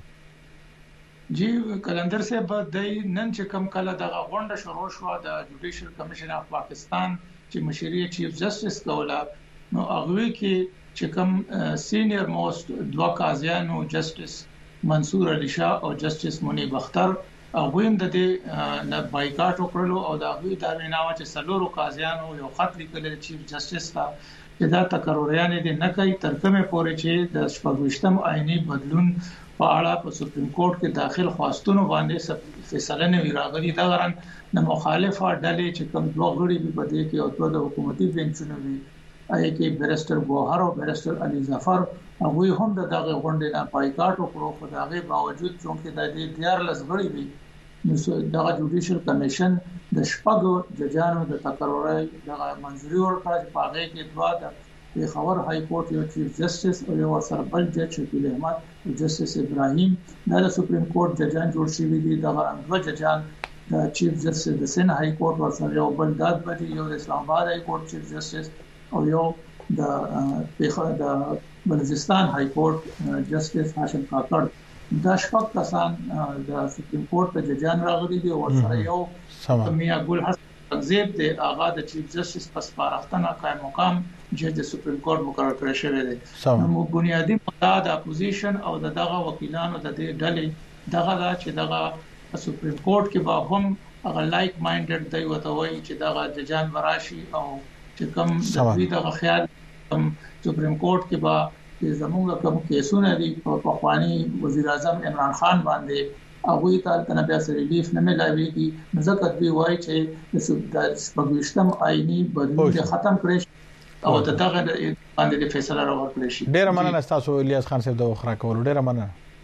جی کلندر صاحب د نن چې کوم کله دغه غونډه شروع شو د جوډیشل کمیشن اف پاکستان چې مشري چیف جسټس کولا نو هغه کې چې کوم سینیئر موست دوه قاضیانو جسټس منصور علي شاه او جسټس منیب اختر هغه هم د دې نه بایکاټ وکړلو او دا غوي دا ویناوه چې سلورو قاضیانو یو خط لیکل چیف جسټس ته دا تکرریان دي نه کوي تر کومه پورې چې د شپږشتم آئینی بدلون په اړه په سپریم کورټ کې داخل خواستونو باندې فیصله نه ویراغلي دا غران د مخالفه ډلې چې کوم دوه غړي په دې کې او د حکومتي بنچونو وي آی کې بیرستر ګوهر او بیرستر علي ظفر هغه هم دغه غونډې نه پایکاټ وکړو خو دغه باوجود چې د دې دیار لږ غړي وي نو دغه جوډیشل کمیشن د شپږو ججانو د تقرر دغه منځوري ورکړه چې په هغه کې دوه د خبر های کورټ یو چیف جسټس او یو سره بل جج شکیل احمد او جسټس ابراهیم د سپریم کورټ ججان جوړ شوی دي دغه دوه ججان د چیف جسټس د سن های کورټ او سره یو بل داد بدی یو د اسلام آباد های کورټ چیف جسټس او یو د پیښه د بلوچستان های کورټ جسټس هاشم کاکړ دا شپږ کسان د سپریم کورټ ته ججان راغلي دي او سره یو میا ګل حسن تنظیم د اغا د چیف جسټس په سپارښتنه قائم مقام جج د سپریم کورټ مقرر کړی شوی دی نو بنیادی مدعا د اپوزیشن او دغه وکیلانو د دې ډلې دغه چې دغه سپریم کورټ کې به هم هغه لایک مایندډ دی وته وایي چې دغه ججان وراشي او چې کوم د دې دغه خیال سپریم کورټ کې به زموږ کوم کیسونه دي په خواني وزیر اعظم عمران خان باندې هغه ته تنبیه سره ریلیف نه ملاويږي ځکه دوی وایي چې د شپږشتم آئینی بدلون ختم کړي او دغه باندې فیصله راوړل شي ډیر مننه تاسو الیاس خان صاحب د وخره کول ډیر مننه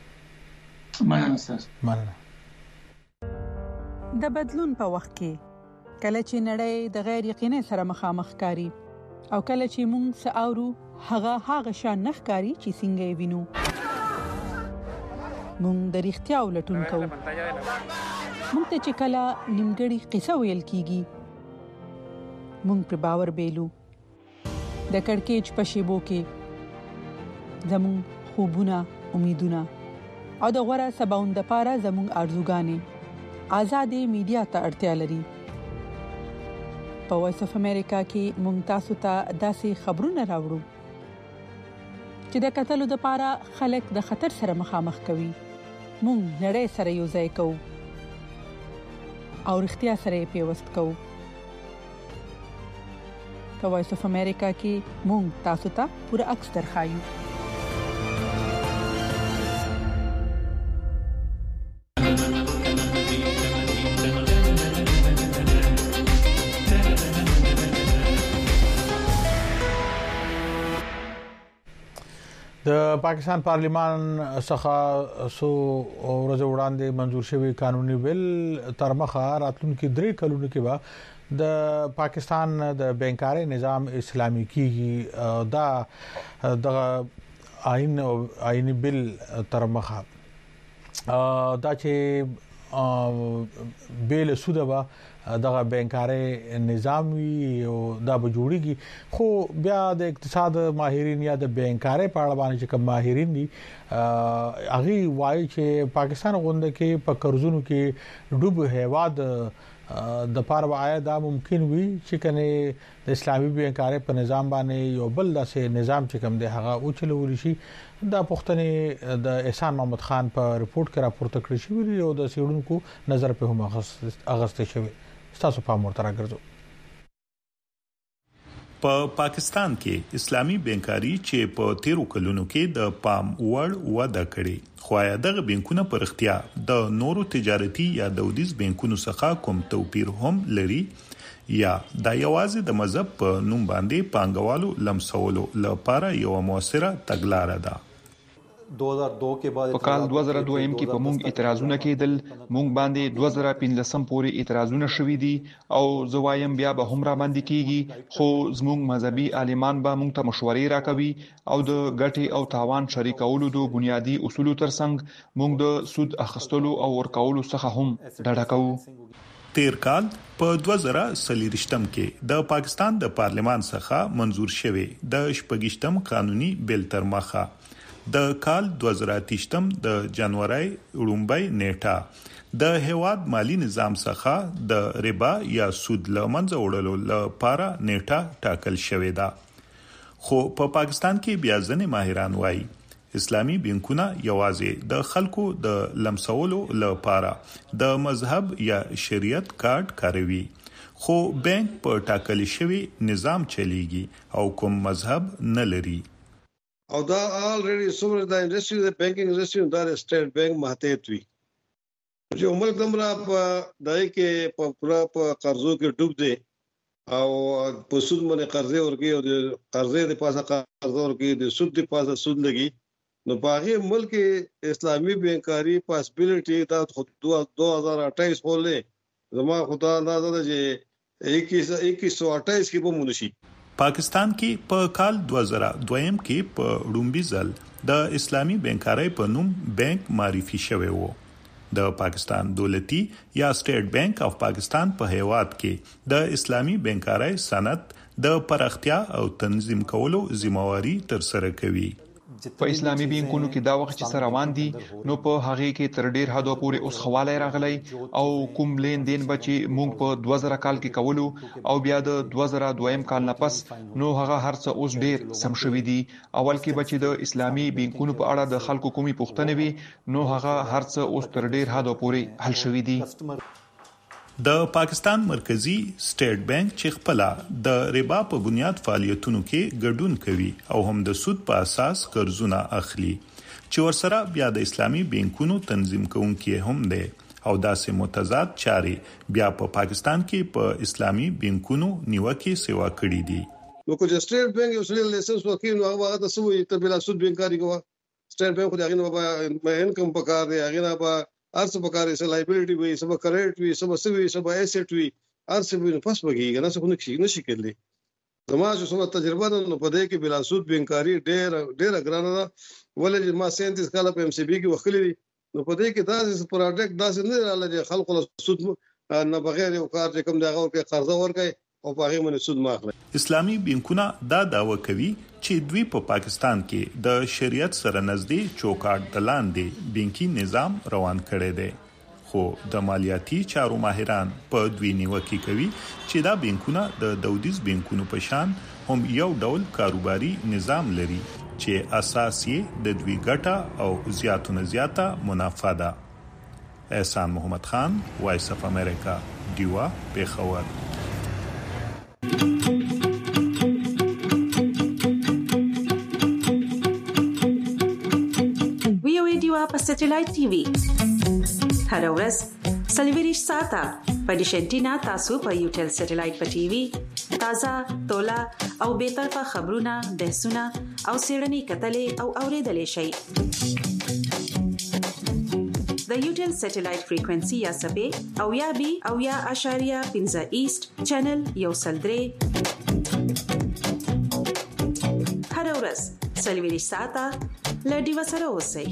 مننه تاسو مننه د بدلون په وخت کې کله چې نړۍ د غیر یقیني سره مخامخ کاری او کله چې موږ ساورو هغه هغه شان نخکاری چې څنګه وینو مونږ د اړتیا ولټون کوو مونږ ته چې کله نیمګړی قصه ویل کیږي مونږ پر باور بیلو د کڑکېچ په شیبو کې زمون خوبونه امیدونه او د غوړه سباوند لپاره زمون ارزوګانې آزادې میډیا ته اړتیا لري په وایس اف امریکا کې مونږ تاسو ته داسې خبرونه راوړو چې د قتل لپاره خلک د خطر سره مخامخ کوي مونږ نړۍ سره یو ځای کوو او اړتیا سره پیوست کوو په وایس اف امریکا کې مونږ تاسو ته پوره عکس درخایو د پاکستان پارلیمان څخه سو ورځ وړاندې منزور شوی قانوني بل تر مخه راتلونکي درې کلونو کې به د پاکستان د بینکاري نظام اسلامي کیږي دا د آئین آئینی بل تر مخه دا چې بیل سوده به دغه بینکاري نظام وي او دا به جوړیږي خو بیا د اقتصاد ماهرین یا د بینکاري په اړه باندې چې کوم ماهرین دي هغه وایي چې پاکستان غونډه کې په قرضونو کې ډوب هیواد د پاره آیا دا ممکن وي چې کنه د اسلامي بینکاري په نظام باندې یو بل داسې نظام چې کوم دی هغه او چلول شي دا پښتنې د احسان محمد خان په رپورت کې راپورته کړی شوی او د سیډونکو نظر په هم اغسته شوی تاسو په مورترا ګرځو په پا پاکستان کې اسلامي بینکاري چې په تیرو کلونو کې د پام وړ وده کړې خو یا دغه بانکونه پر اختیا د نورو تجارتي یا دودیز بانکونو څخه کوم توپیر هم لري یا د یوازې د مذهب په نوم باندې پانګوالو لمسولو لپاره یو موثره تګلارې ده دو هزار دو کې بعد په کال دوه زره دوه کې په مونږ اعتراضونه کېدل مونږ باندې دوه زره پنځلسم پورې اعتراضونه شوې دي او زوایم بیا به هم را باندې کیږي خو زموږ مذهبي عالمان به مونږ ته مشورې راکوي او د ګټې او تاوان شریکولو د بنیادی اصولو ترڅنګ مونږ د سود اخیستلو او ورکولو څخه هم ډډه کوو تیر کال په دوه زره څلورشتم کې د پاکستان د پارلیمان څخه منزور شوی د شپږشتم قانوني بل تر مخه د کال دوه زره اتهشتم د جنوري وړومبۍ نیټه د هیواد مالی نظام څخه د ربا یا سود لمنځه وړلو لپاره نیټه ټاکل شوې ده خو په پا پاکستان کې بیا ځنې ماهران وایي اسلامي بانکونه یوازې د خلکو د لمسولو لپاره د مذهب یا شریعت کارت کاروي خو بانک په ټاکل شوی نظام چلیږي او کوم مذهب نه لري او دا already سمره د انډستری د بانکینګ انډستری دا سټیټ بانک ماتحت وي چې ملک دمرا په دای کې په پورا په قرضو کې ډوب دي او په سود باندې قرضې ورګي او د قرضې د پاسه قرض ورګي د سود د پاسه سود لګي نو باغی ملک اسلامي بینکاری پاسبিলিټي دا دو هزار اٹھائیس پورې زما خدا اندازه ده چې اکیس سو اٹھائیس کې به مونږ شي پاکستان کې په کال دوه زره دوه کې په وړومبي ځل د اسلامي بانکاري په نوم بانک معرفي شوی وو د پاکستان دولتي یا سټیټ بانک اف پاکستان په هیواد کې د اسلامي بانکاري صنعت د پراختیا او تنظیم کولو ذمہواری تر سره کوي په اسلامي بانکونو کې دا وخت چې سره روان دي نو په هغه کې تر ډیر حد پورې اوس حواله راغلی او کوم لین دین بچي مونږ په دوه زره کال کې کولو او بیا د دوه زره دوه کال نه پس نو هغه هرڅه اوس ډیر سم شوی دي اول کې بچي د اسلامي بانکونو په اړه د خلکو کومي پوښتنه وي نو هغه هرڅه اوس تر ډیر حد پورې حل شوی دي د پاکستان مرکزی سټیټ بانک چې خپل د ربا په بنیاد فعالیتونو کې ګډون کوي او هم د سود په اساس قرضونه اخلي چې ورسره بیا د اسلامي بانکونو تنظیم کوونکي هم دي او داسې متضاد چاري بیا په پا پاکستان کې په اسلامي بانکونو نیوکه سیوا کړې دي نو کو چې سټیټ بانک یو سړي لایسنس ورکړي نو هغه د سوي ته بلا سود بانکاری کوي سټیټ بانک خو دغه نه په انکم پکار دی هغه نه په ارڅ پکاره سه لایبিলিټي وي سبا کریډټ وي سبا سوي سبا ایسټ وي ارڅ به پس بږي نه څه کو نشي نشي کېدلی زما چې څومره تجربه نو په دې کې بلا سود بانکاری ډېر ډېر ګرانه ده ولې ما سینتیس کاله په ام سی بي کې وخلې نو په دې کې دا پروډکټ داسې نه راځي خلکو له سود نه بغیر یو کار چې کوم دغه کې قرضه ورکړي او په هغه باندې سود ماخله اسلامي بانکونه دا داوا کوي چې دوی په پا پاکستان کې د شریعت سره نږدې چوکاټ د لاندې بانکي نظام روان کړی دی خو د مالیاتي چارو ماهران په دوی نیوکه کوي چې دا بانکونه د دودیز بانکونو په شان هم یو ډول کاروباري نظام لري چې اساس یې د دوی ګټه او زیاتونه زیاته منافع ده احسان محمد خان وایس اف امریکا دیوا پیښور وی او ډیوا په سټلایټ ټي وي هر ورځ سلیویریش ساته په ډیشنټینا تاسو په یوټل سټلایټ په ټي وي تازه تولا او بېطرفه خبرونه، بحثونه او څېړنې کتلې او اورېدلې شئ. د یوټل سټلایټ فریکوئنسي یا سبې او یا بي او یا اشاریه پنځه ایست چینل یو سل درې هر ورځ څلوېښت ساعته له ډیوه سره اوسئ.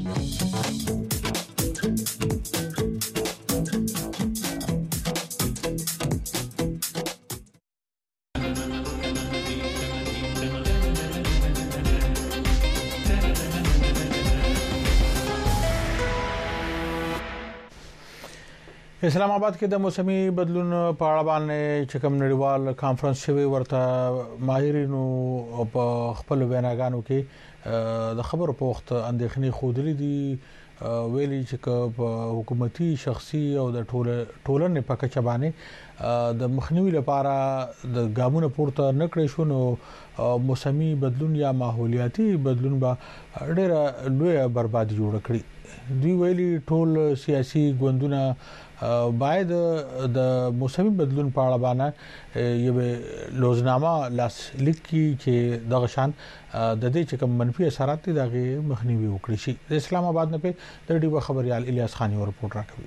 اسلام آباد کې د موسمي بدلون په اړه باندې چې کوم نړیوال کانفرنس شوی ورته ماهرینو په خپل ویناګانو کې د خبرو په وخت اندېښنې خوده دي ویلي چې په حکومتي شخصي او د ټولنې په کچه باندې د مخنیوي لپاره د ګامونو پورته نکړې شو نو موسمي بدلون یا ماحولیاتي بدلون به ډېر لوی بربادي جوړ کړي. دوی ویلي ټول سیاسي ګوندونه باید د موسمي بدلون په اړه باندې یو لوزنامه لاس لیکي چې د غشان د دې چې کوم منفي اثرات دي دغه مخنیوي وکړي شي. د اسلام آباد نه په د ډیو خبريال الیاس خان یو رپورټ راکوي.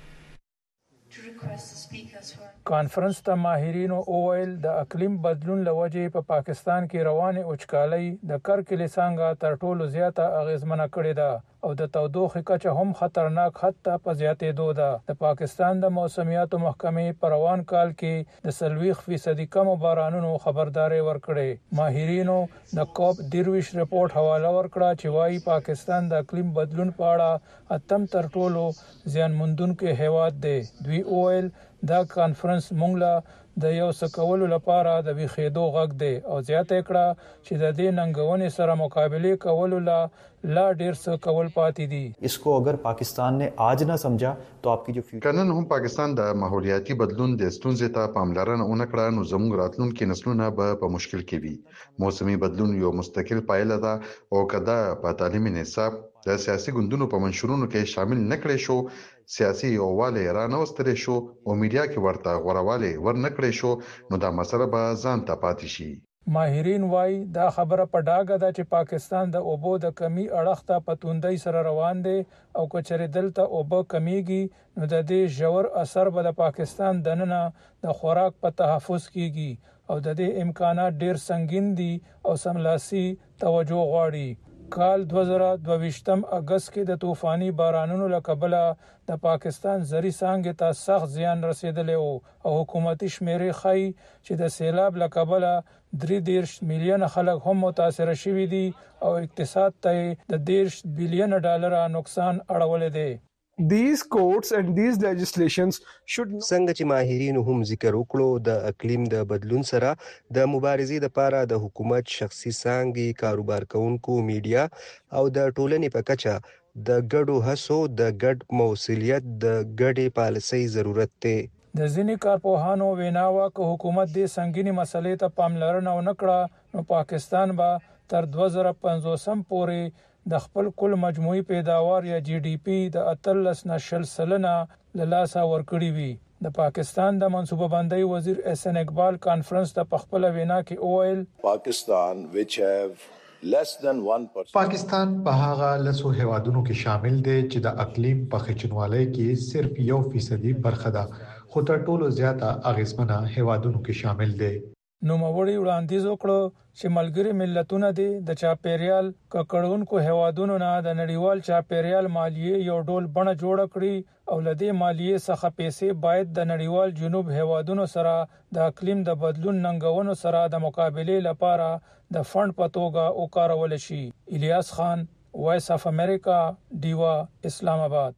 کانفرنس ته ماهرینو اویل د اقلیم بدلون لوجې په پا پاکستان کې روانه اوچکالۍ د کرکلې څنګه تر ټولو زیاته اغیزمنه کړې ده او د تودوخې کچه هم خطرناک حد ته په زیاتېدو ده. د پاکستان د موسمیاتو محکمې په روان کال کې د سلويخ فیصدي کم بارانونو خبرداري ورکړې. ماهرینو د کوپ درویش رپورت حواله ورکړه چې وايي پاکستان د اقلیم بدلون په اړه اتم تر ټولو زیانمندونکو هیواد دی. دوی اویل دا کانفرنس مونږ له د یو څه کولو لپاره د ویخېدو غږ دی او زیاته کړه چې د دې ننګونې سره مقابله کولو لا لا ډیر څه کول پاتې دي. इसको अगर पाकिस्तान ने आज ना समझा तो आपकी जो کنن هم پاکستان د ماحولیاتي بدلون د ستونزې ته پاملرنه ونکړه نو زموږ راتلونکي نسلونه به په مشکل کې وي. موسمي بدلون یو مستقل پایله ده او کدا په تعلیمي نصاب د سیاسي ګوندونو په منشورونو کې شامل نکړې شو، سیاسي یووالی را نه وستل شو او میډیا کې ورته غوړوالی ور نکړې شو نو دا مسله به ځان ته پاتې شي. ماهرین وايي دا خبره په ډاګه ده چې پاکستان د اوبو د کمی اړخ ته پتوندۍ سره روان دی او کچره دلته اوبو کمیږي نو د دې ژور اثر به د پاکستان دننه د خوراک په تحفظ کیږي او د دې امکانات ډیر سنگین دي او سملاسي توجه غواړي. کال دوه زره دوه ویشتم اگست کې د طوفاني بارانونو لکبله د پاکستان زری څنګه ته سخت زیان رسیدلی او حکومتي شمیرې خای چې د سیلاب لکبله درې دیرش میلیون خلک هم متاثر شوي دي او اقتصاد ته د دیرش بلین ډالر نقصان اړول دي. These codes and these legislations should څنګه چې ماهرین هم ذکر وکړو د اقلیم د بدلون سره د مبارزې لپاره د حکومت شخصي څنګه کاروبار کوونکو میډیا او د ټولنې په کچه د ګډو هڅو د ګډ موثلیت د ګډې پالیسۍ ضرورت دی. د ځینې کارپوهانو ویناوه که حکومت دې سنگینی مسلې ته پاملرنه ونکړه نو پاکستان به تر دوه زره پنځوس پورې د خپل کل مجموعي پیداوار یا جی ډی پی د اتلس نشل سلنه له لاسه ورکړي وي. د پاکستان د منصوبه بندۍ وزیر احسن اقبال کانفرنس ته خپل وینا کې اویل پاکستان which have less than one percent پاکستان په هغه لسو هیوادونو کې شامل دی چې د اقلیم په خچنوالۍ کې صرف یو فیصدي برخه ده خو تر ټولو زیاته اغیزمنه هیوادونو کې شامل دی. نو موري وړاندیز وکړو چې ملګری ملتونه دي د چاپیریال ککړونکو هیوادونو نه د نړیوال چاپیریال مالیه یو ډول بڼه جوړ کړي او لدې مالیه څخه پیسې باید د نړیوال جنوب هیوادونو سره د اقلیم د بدلون ننګونو سره د مقابله لپاره د فند په توګه وکارول شي. الیاس خان، وایس اف امریکا، ډیوا، اسلام آباد.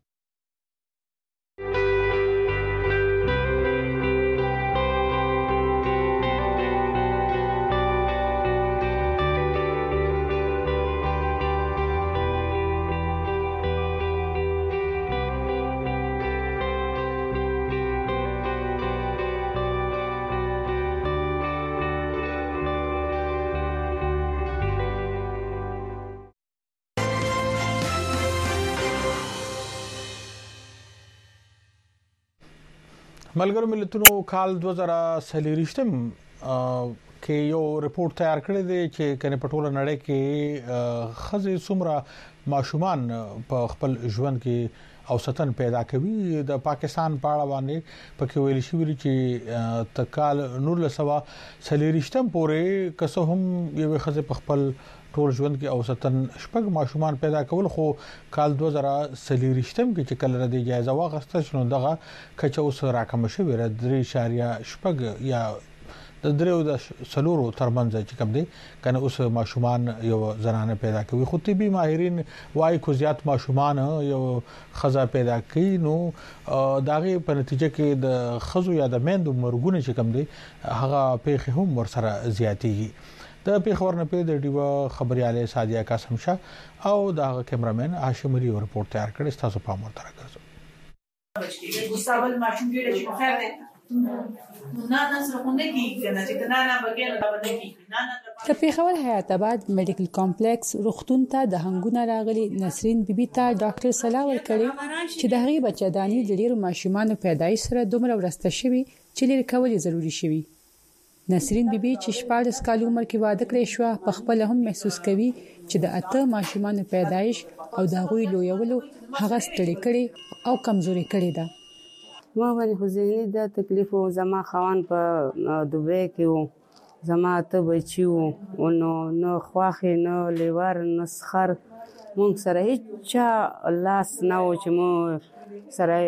ملګرو ملتونو کال دوه زره څلوېښتم کې یو ریپورت تیار کړی دی چې کنه په ټوله نړۍ کې خزې څومره ماشومان په خپل ژوند کې اوسطن پیدا کوي. د پاکستان په اړه باندې پکې ویل شوی چې تکال نور سوا سلیریشتم پورې کسه هم یو خزه په خپل ټول ژوند کې اوسطن شپږ ماشومان پیدا کول خو کال دوه زره سلیریشتم کې چې کله ردی جایزه واغسته شنو دغه کچه اوس راکم شوی ر درې اشاریه شپږ یا د دریو د سلورو ترمنځ چې کوم دي کنه اوس ماشومان یو زنانه پیدا کوي. خو طبي ماهرین وايي کو زیات ماشومان یو خزا پیدا کوي نو داغه په نتیجه کې د خزو یا د میندو مرګونه چې کوم دي هغه پیخ هم ور سره زیاتیږي. د پیښور نه په د ډیو خبرياله سادیا قاسم شاه او د کیمرامین هاشم ری رپورت تیار کړی تاسو په امر تر راځو. ګوستاول ماشوم جوړ شي خیر دی نه نه سره خو نه کیږي کنه چې نه نه بګیر دا باندې کیږي نه نه د پیښور حیات آباد میډیکل کمپلیکس روغتون ته د هنګونه راغلي نسرین بیبي ته ډاکټر صلاح ورکړي چې د هغې بچداني د ډیرو ماشومانو پیدایش سره دومره ورسته شوی چې لري کول ضروری شوی. نسرین بیبي چې شپږ کال عمر کې واده کړی شو په خپل هم محسوس کوي چې د اته ماشومانو پیدایش او د غوي لویولو هغه ستړي کړي او کمزوري کړي ده. ما باندې خو ذهني د تکلیف او زما خوان په دوبۍ کې وو زما ته بچي وو نو نه خواخې نه لیوار نه سخر مونږ سره هیڅ لاس نه و چې مو سره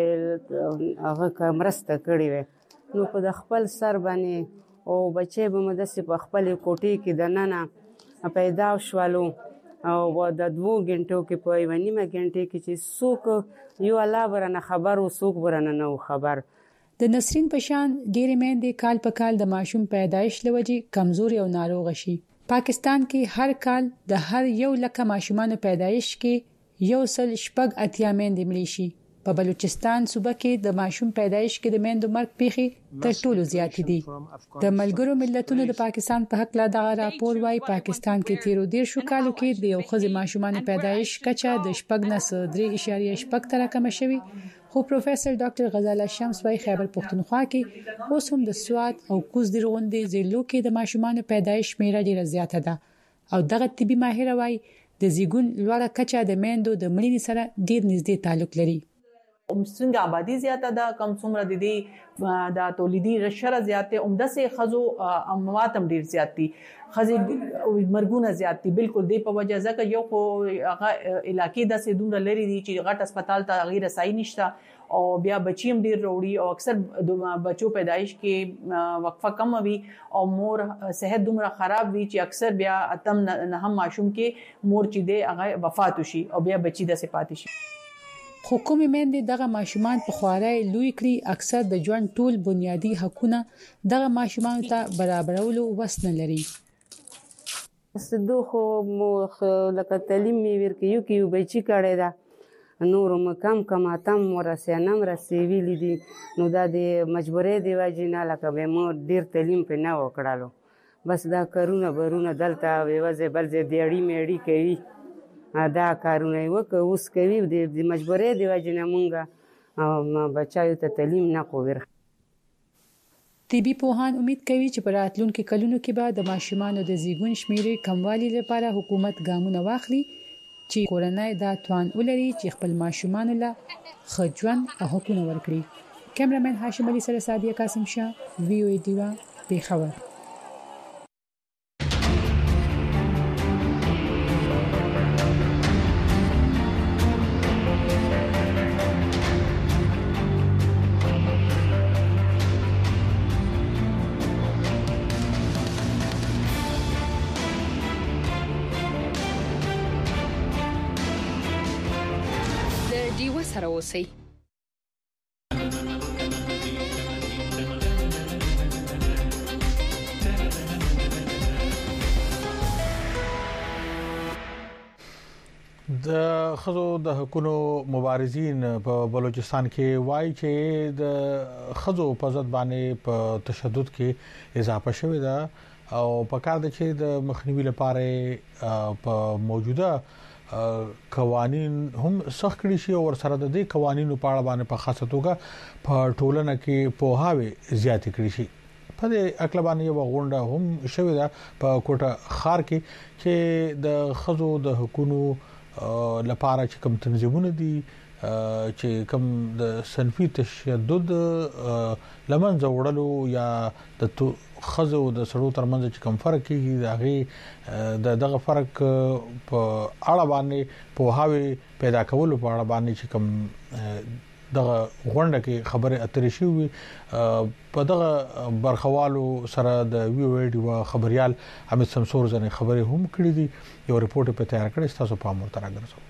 هغه مرسته کړې وي نو په د خپل سر باندې او بچي به مو داسې په خپلې کوټې کې دننه پیدا شولو او د دوو غنټو کې په یوه نیمه غنټې کې چې څوک یو الله برنه خبر او څوک برنه نه خبر. د نسرین پشان ډېرې میندې کال په کال د ماشوم پیدایش لوجي کمزوري او ناروغ شي. پاکستان کې هر کال د هر یو لکه ماشومانو پیدایش کې یو سل شپږ اتیا میندې مړې شي. په بلوچستان صوبه کې د ماشوم پیدایش کې د میندو مرګ پیښې تر ټولو زیات دي. د ملګرو ملتونو د پاکستان په حق لا دغه راپور وايي پاکستان کې تیرو ډیر شو کالو کې د یو خزې ماشومان پیدایش کچا د شپږ نه درې اشاریه شپږ تر کم شوی. خو پروفیسور ډاکټر غزاله شمس وايي خیبر پختونخوا کې اوس هم د سواد او کوز د غونډې ضلعو کې د ماشومان پیدایش میره ډیره زیاته ده او دغه طبي ماهر وايي د زیګون لوړه کچا د میندو د مړینې سره ډیر نږدې تعلق لري. څنګه آبادی زیاته ده کم څومره د دې د تولیدي رشره زیاته عمده سه خزو اموات هم ډیر زیات دي خزي مرګونه زیات دي بالکل دی په وجه ځکه یو خو هغه علاقې د سیدون لري دي چې غټ هسپتال ته غیر رسایي نشته او بیا بچی هم ډیر وروړي او اکثر بچو پیدایش کې وقفه کم وي او مور صحت دومره خراب وي چې اکثر بیا اتم نه هم ماشوم کې مور چې دی هغه وفات شي او بیا بچی د صفات شي. خو کومې میندې دغه ماشومان په خوارۍ لوی کړي اکثر د ژوند ټول بنیادی حقوقونه دغه ماشومان ته برابرولو وس نه لري. سدو خو مو لکه تعلیم می ورکیو کیو بچی کړي دا نور مکم کم اتم ورسېنم رسېوی لیدي نو دا د مجبورې دی واجینا لکه به مو ډیر تعلیم په نه وکړالو بس دا کارونه برونه دلته وځي بل ځای دیړی میړی کوي دا کارونه وکړو اوس کوي د مجبورې دی واجنه مونږه بچایو ته تعلیم نه کوور. طبي پوهان امید کوي چې په راتلونکو کلونو کې به د ماشومانو د زیږون شمیرې کموالي لپاره حکومت ګامونه واخلي چې کورنۍ دا توان ولري چې خپل ماشومان له ښه ژوند او حقوق ورکړي. کیمرامین هاشم علي سره سادیا قاسم شاه وی او ای دیوا پیښور. سره اوسئ. د خزو د حقوقو مبارزین په بلوچستان کې وایي چې د خزو په ضد باندې په تشدد کې اضافه شوې ده او په کار د چې د مخنیوي لپاره په موجوده قوانين هم سخت کړي شي او سره د دې قوانینو په اړه باندې په خاصه توګه په ټولنه کې پوهاوی زیات کړي شي. په دې اکلبانی یو غونډه هم شوې ده په کوټه خار کې چې د خزو د حکومت لپاره چې کوم تنظیمونه دي چې کوم د صنفي تشدد لمنځه وړلو یا د خزو د سړو ترمنځ چې کوم فرق کیږي دا غي د دغه فرق په اړه باندې په هاوی پیدا کول په اړه باندې چې کوم دغه غونډه کې خبره اترې شوې په دغه برخوالو سره د وی او ډي خبريال حمید سمسور ځنه خبره هم کړې دي یو ریپورت په تیار کړی تاسو په امر ترګرځو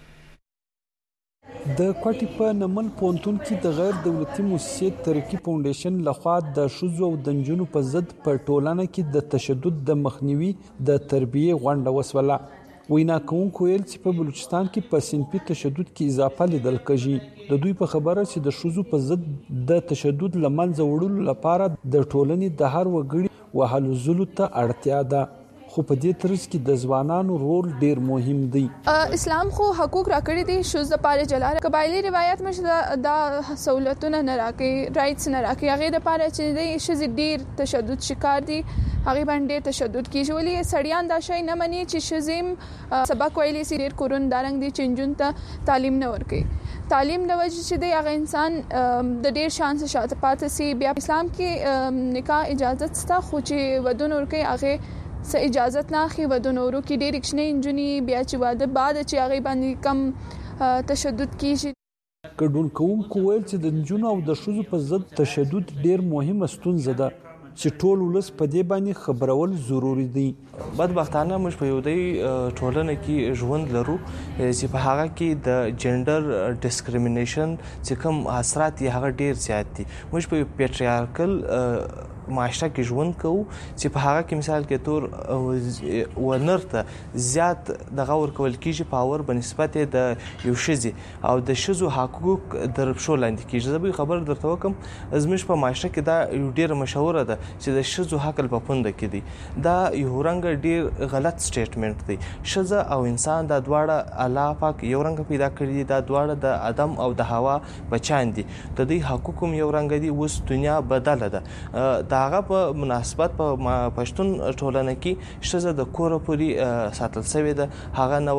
د کوټی په نمل پونتون کې د غیر دولتي مؤسسې ترقی فاونډیشن لخوا د شوزو او د جنونو په ضد په ټولنه کې د تشدد د مخنیوي د تربیه غونډه وسوله وینا کوونکو ویل چې په بلوچستان کې په صنفي تشدد کې اضافه لیدل کېږي د دوی په خبره چې د شوزو په ضد د تشدد لمنځه وړلو لپاره د ټولنې د هر وګړي وهلو زلو ته اړتیا ده خو په دې ترڅ کې د ځوانانو رول ډیر مهم دی. اسلام خو حقوق راکړي دي شوز د پاره جلال قبایلی روایت مشه د سہولتونه نه راکې رائټس نه راکې هغه د پاره چې د شز ډیر تشدد شکار دي هغه باندې تشدد کیږي ولې سړیان دا شي نه مني چې شزم سبق ویلي سي ډیر کورون دارنګ دي چنجون ته تعلیم نه ورکي تعلیم د وجه چې د هغه انسان د ډیر شانس شاته پاتې سي بیا اسلام کې نکاح اجازه ستا خو چې ودون ورکي هغه س اجازت نه خي ودونورو کې ډېر کښنه انجونی بیا چې واده بعد چې هغه باندې کم تشدد کیږي کډون کوم کویل چې د جنونو او د شوزو په ضد تشدد ډېر مهمه ستونزه ده چې ټول ولس په دې باندې خبرول ضروری دي. بدبختانه موږ په یو دی ټولنه کې ژوند لرو چې په هغه کې د جندر ډیسکریمینیشن چې کوم اثرات یې هغه ډېر زیات دي. موږ په پیټریارکل معاشره کې ژوند کوو چې په هغه کې مثال کې تور ونر ته زیات د غور کول کیږي پاور بنسبت د یو شزي او د شزو حقوق در پښو لاندې کیږي. زه به خبر درته وکم زموږ په معاشره کې دا یو ډیر مشهور ده چې د شزو حق په پوند کې دي دا یو رنګ ډیر غلط سټیټمنټ دی. شزه او انسان د دواړه الله پاک یو رنګ پیدا کړی دي دا دواړه د ادم او د حوا بچان دي د دې حقوق هم یو رنګ دي اوس دنیا بدله ده دا هغه په مناسبت په پښتون ټولنه کې شزه د کور پوری ساتل شوی ده هغه نو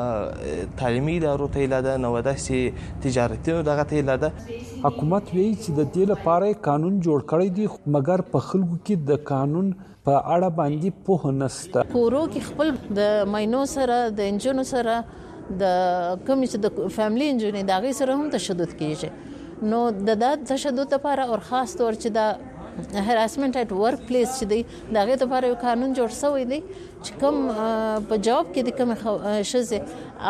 تعلیمي ادارو ته لاده نو د تجارتي دغه ته لاده حکومت وی چې د دې لپاره قانون جوړ کړی دی مګر په خلکو کې د قانون په اړه باندې په نسته کورو کې خپل د ماینو سره د انجونو سره د کوم چې د فیملی انجونې دغه سره هم تشدد کیږي نو د د تشدد لپاره او خاص طور چې د هراسمنت ایت ورک پلیس چې دی دغه لپاره یو قانون جوړ شوی دی چې کوم په جواب کې د کوم شزه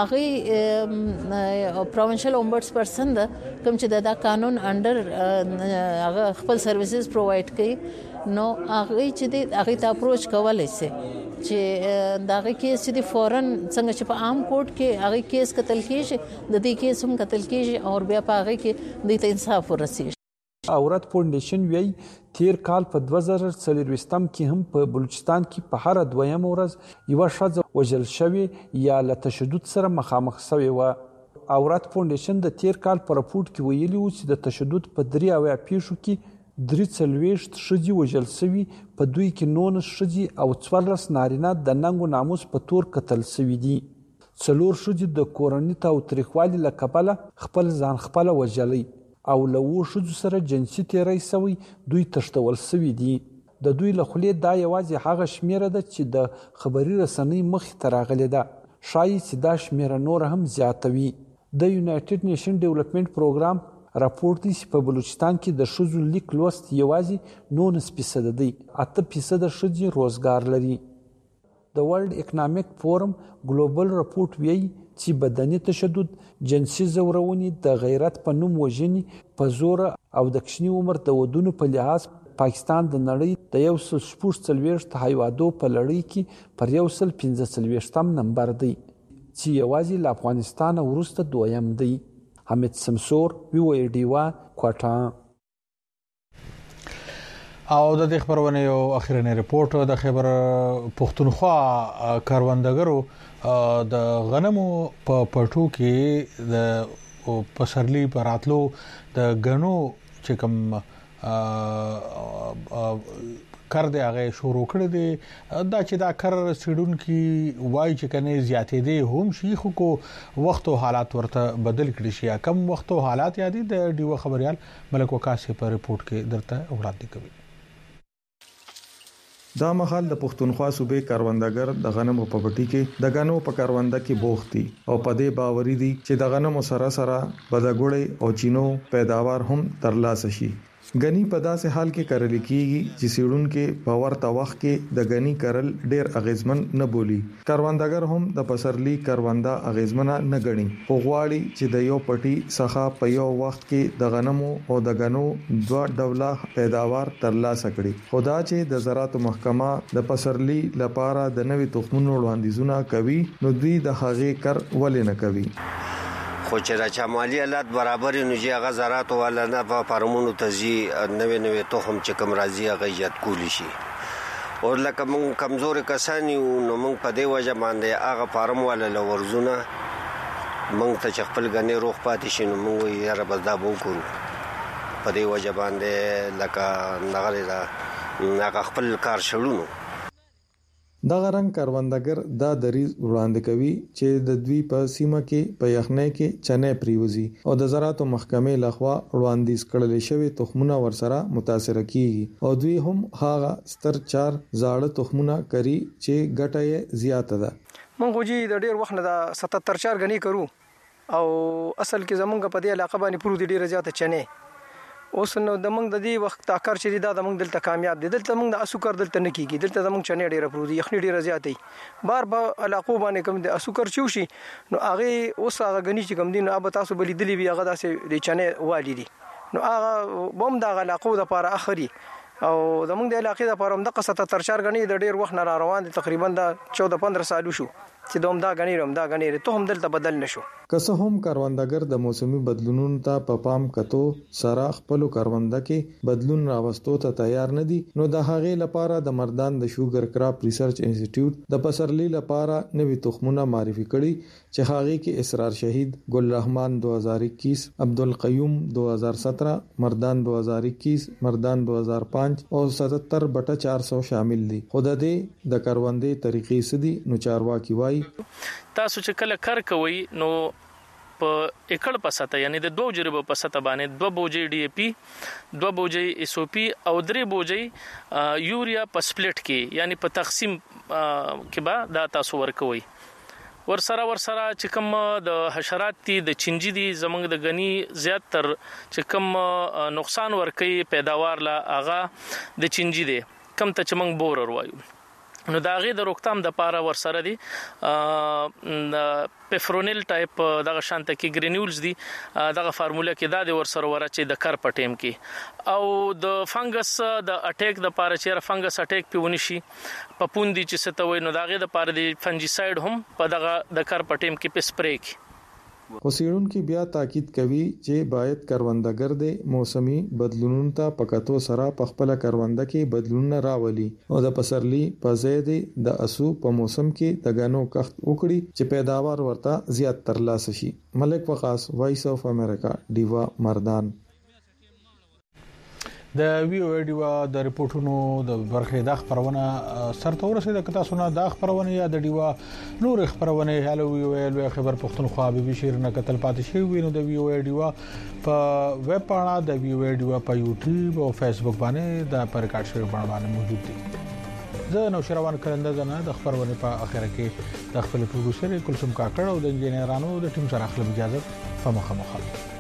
هغه پروینشل اومبډس پرسن ده کوم چې دا قانون انډر هغه خپل سرویسز پرووایډ کوي نو هغه چې دی هغه ته اپروچ کولای شي چې دغه کیس چې فورن څنګه چې په عام کورټ کې هغه کیس قتل کیږي د دې کیس هم قتل کیږي او بیا په هغه کې د انصاف ورسیږي. اورات فاونډیشن وی تیر کال په دوه زره څلورويشتم کې هم په بلوچستان کې په هر دویم ورځ یو شخص وژل شوی یا له تشدد سره مخامخ شوی و. اورات فاونډیشن د تیر کال په راپور کې ویلي و چې د تشدد په درې اویا پیښو کې درې څلويشت شذي وژل شوی په دوی کې نون شذي او څوارلس نارینه د ننګو ناموس په تور قتل شوی دي. څلور شذي د کورنۍ تاوتریخوالي له کبله خپل ځان خپل وژلي او له شذو سره جنسي تیری شوی دوی تشتول شوی دي. د دوی له خلې دا یوازې هغه شمیره ده چې د خبري رسنۍ مخ ته راغلي ده شایي چې دا شمیره نور هم زیاتوي. د یونایټډ نیشن ډیولپمنٹ پروګرام راپور دی چې په بلوچستان کې د شذو لیک لوست یوازې نو فیصد دی اته فیصد شذي روزګار لري. د ورلد اکونومیک فورم ګلوبل راپورټ ویي چې بدني تشدد جنسي زورونې د غیرت په نوم وژنې په زور او د کښنی عمر د ودونو په لحاظ پاکستان د نړۍ د یو سل شپږ څلوېښت هیوادو په لړۍ کې پر یو سل پنځه څلوېښتم نمبر دی چې یوازې له افغانستان وروسته دویم دی. حمید سمسور وی او ای ډی وا کوټا. او د دې خبرونه یو اخیرنی ریپورت د خیبر پښتونخوا کاروندګرو د غنمو په پټو کې د پسرلی پراتلو د غنو چې کوم کار دی هغه شروع کړی دی دا چې دا کار سړون کی وای چې کنه زیاتې دی هم شي خو کو وخت او حالات ورته بدل کړي شي کم وخت او حالات یادي د ډیو خبريال ملک وکاسه په رپورت کې درته وړاندې کوي دا مخال د پښتونخوا صوبې کاروندګر د غنمو په پټي کې د غنمو په کارونده کې بوختي او په دې باوري دي چې د غنمو سره سره بدګوړې او چینو پیداوار هم ترلاسه شي غنی په داسې حال کې کرل کیږي چې سیړون کې په ورته وخت کې د غنی کرل ډېر اغیزمن نه بولی کاروندګر هم د پسرلی کارونده اغیزمنه نه غني خو غواړي چې د یو پټي څخه په یو وخت کې د غنمو او د غنو دوه ډوله پیداوار ترلاسه کړي خدا چې د زراعت محکمه د پسرلی لپاره د نوي تخمونو وړاندیزونه کوي نو دوی د هغې کار ولې نه کوي خو چې را چمالي حالات برابر نو چې هغه زراعت ولا نه په فارمونو تزي نوې نوې تخم چې کوم راځي هغه ایجاد کولی شي او لکه موږ کمزور کسان یو نو موږ په دې وجه باندې هغه فارم ولا لورزونه موږ ته چې خپل غني روغ پاتې شي نو موږ یې را بزدا وکړو په دې وجه باندې لکه نغره هغه خپل کار شړونو دا غرنګ کاروندګر دا دریز وړاندې کوي چې د دوی په سیمه کې په یخنۍ کې چنې پریوزي او د زراعت محکمې لخوا وړاندیز کړل شوی تخمونه ورسره متاثر کیږي او دوی هم هغه ستر چار زاړه تخمونه کوي چې ګټه یې زیاته ده مونږ جی د ډیر وخت نه د ستتر چار غني کرو او اصل کې زمونږ په دې علاقه باندې پرو دي ډیره زیاته چنې اوس نو د موږ د دې وخت تاکر چې دا د موږ دلته کامیاب دي دلته موږ د اسوکر دلته نه کیږي دلته د موږ چنې ډیره پرو دي یخني ډیره زیاتې بار به علاقو باندې کوم د اسوکر چوشي نو هغه اوس هغه غني چې کوم دي نو اب تاسو بلی دلی بیا هغه داسې د چنې والی دي نو هغه بم د علاقو د لپاره اخري او زمونږ د علاقې د لپاره هم د قصته ترچار غني د ډیر وخت نه روان دي تقریبا د چودہ پندرہ سال شو چې دوم دا غنی روم دا غنی ته هم دلته بدل نشو که هم کاروندګر د موسمي بدلونونو ته په پام کتو سره خپل کارونده کې بدلون راوستو ته تیار نه دي نو د هغې لپاره د مردان د شوګر کراپ ریسرچ انسټیټیوټ د پسرلی لپاره نوې تخمونه معرفي کړي چې هغه کې اسرار شهید ګل رحمان دو ہزار اکیس عبدالقیوم دو ہزار سترہ مردان دو ہزار اکیس مردان دو ہزار پانچ او ستتر بٹا چار سو شامل دي خود دې د کاروندې طریقې سدي نو چارواکي وای تاسو چې کله کار کوي نو په اکړ پسته یعنی د دوه جریبه پسته باندې دوه بوجي ډي اي پی دوه بوجي اس او پی او درې بوجي یوریا په سپلیټ کې یعنی په تقسیم کې با دا تاسو ورکوي ورسره ورسره چې کوم د حشرات دي د چنجي دي زمنګ د غني زیات تر چې کوم نقصان ورکي پیداوار لا اغا د چنجي دي کم ته چې موږ بورر وایو نو دا غي د روکتام د پاره ورسره دي پیفرونل ټایپ دغه شانته کې ګرینیولز دي دغه فارموله کې دا د ورسره ورچې د کار پټیم کې او د فنګس د اٹیک د پاره چې فنګس اٹیک پیونی شي په پوندي چې ستوي نو دا غي د پاره د فنجیساید هم په دغه د کار پټیم کې په سپری کې وسیړون کې بیا تاکید کوي چې باید کاروندګر د موسمي بدلونونو ته پکاتو سره په خپل کارونده کې بدلون راولي او د پسرلی په ځای د اسو په موسم کې د غنو کښت وکړي چې پیداوار ورته زیات ترلاسه شي ملک وقاص وایس اف امریکا دیوا مردان د ویو ویډیو د ریپورتونو د برخې د خبرونه سرته ورسېده کته سونه د خبرونه یا د دیوا نور خبرونه هالو ویو خبر پښتونخوا به بشیر نه قتل پاتې شي وینو د ویو ویډیو په ویب پاڼه د ویو ویډیو په یوټیوب او فیسبوک باندې د پرکاټ شوی باندې موجود دي زه نو شروان کلنده زنه د خبرونه په اخر کې د خپل پروډوسر کلثوم کاکړ او د انجینرانو د ټیم سره خپل اجازه په مخه مخه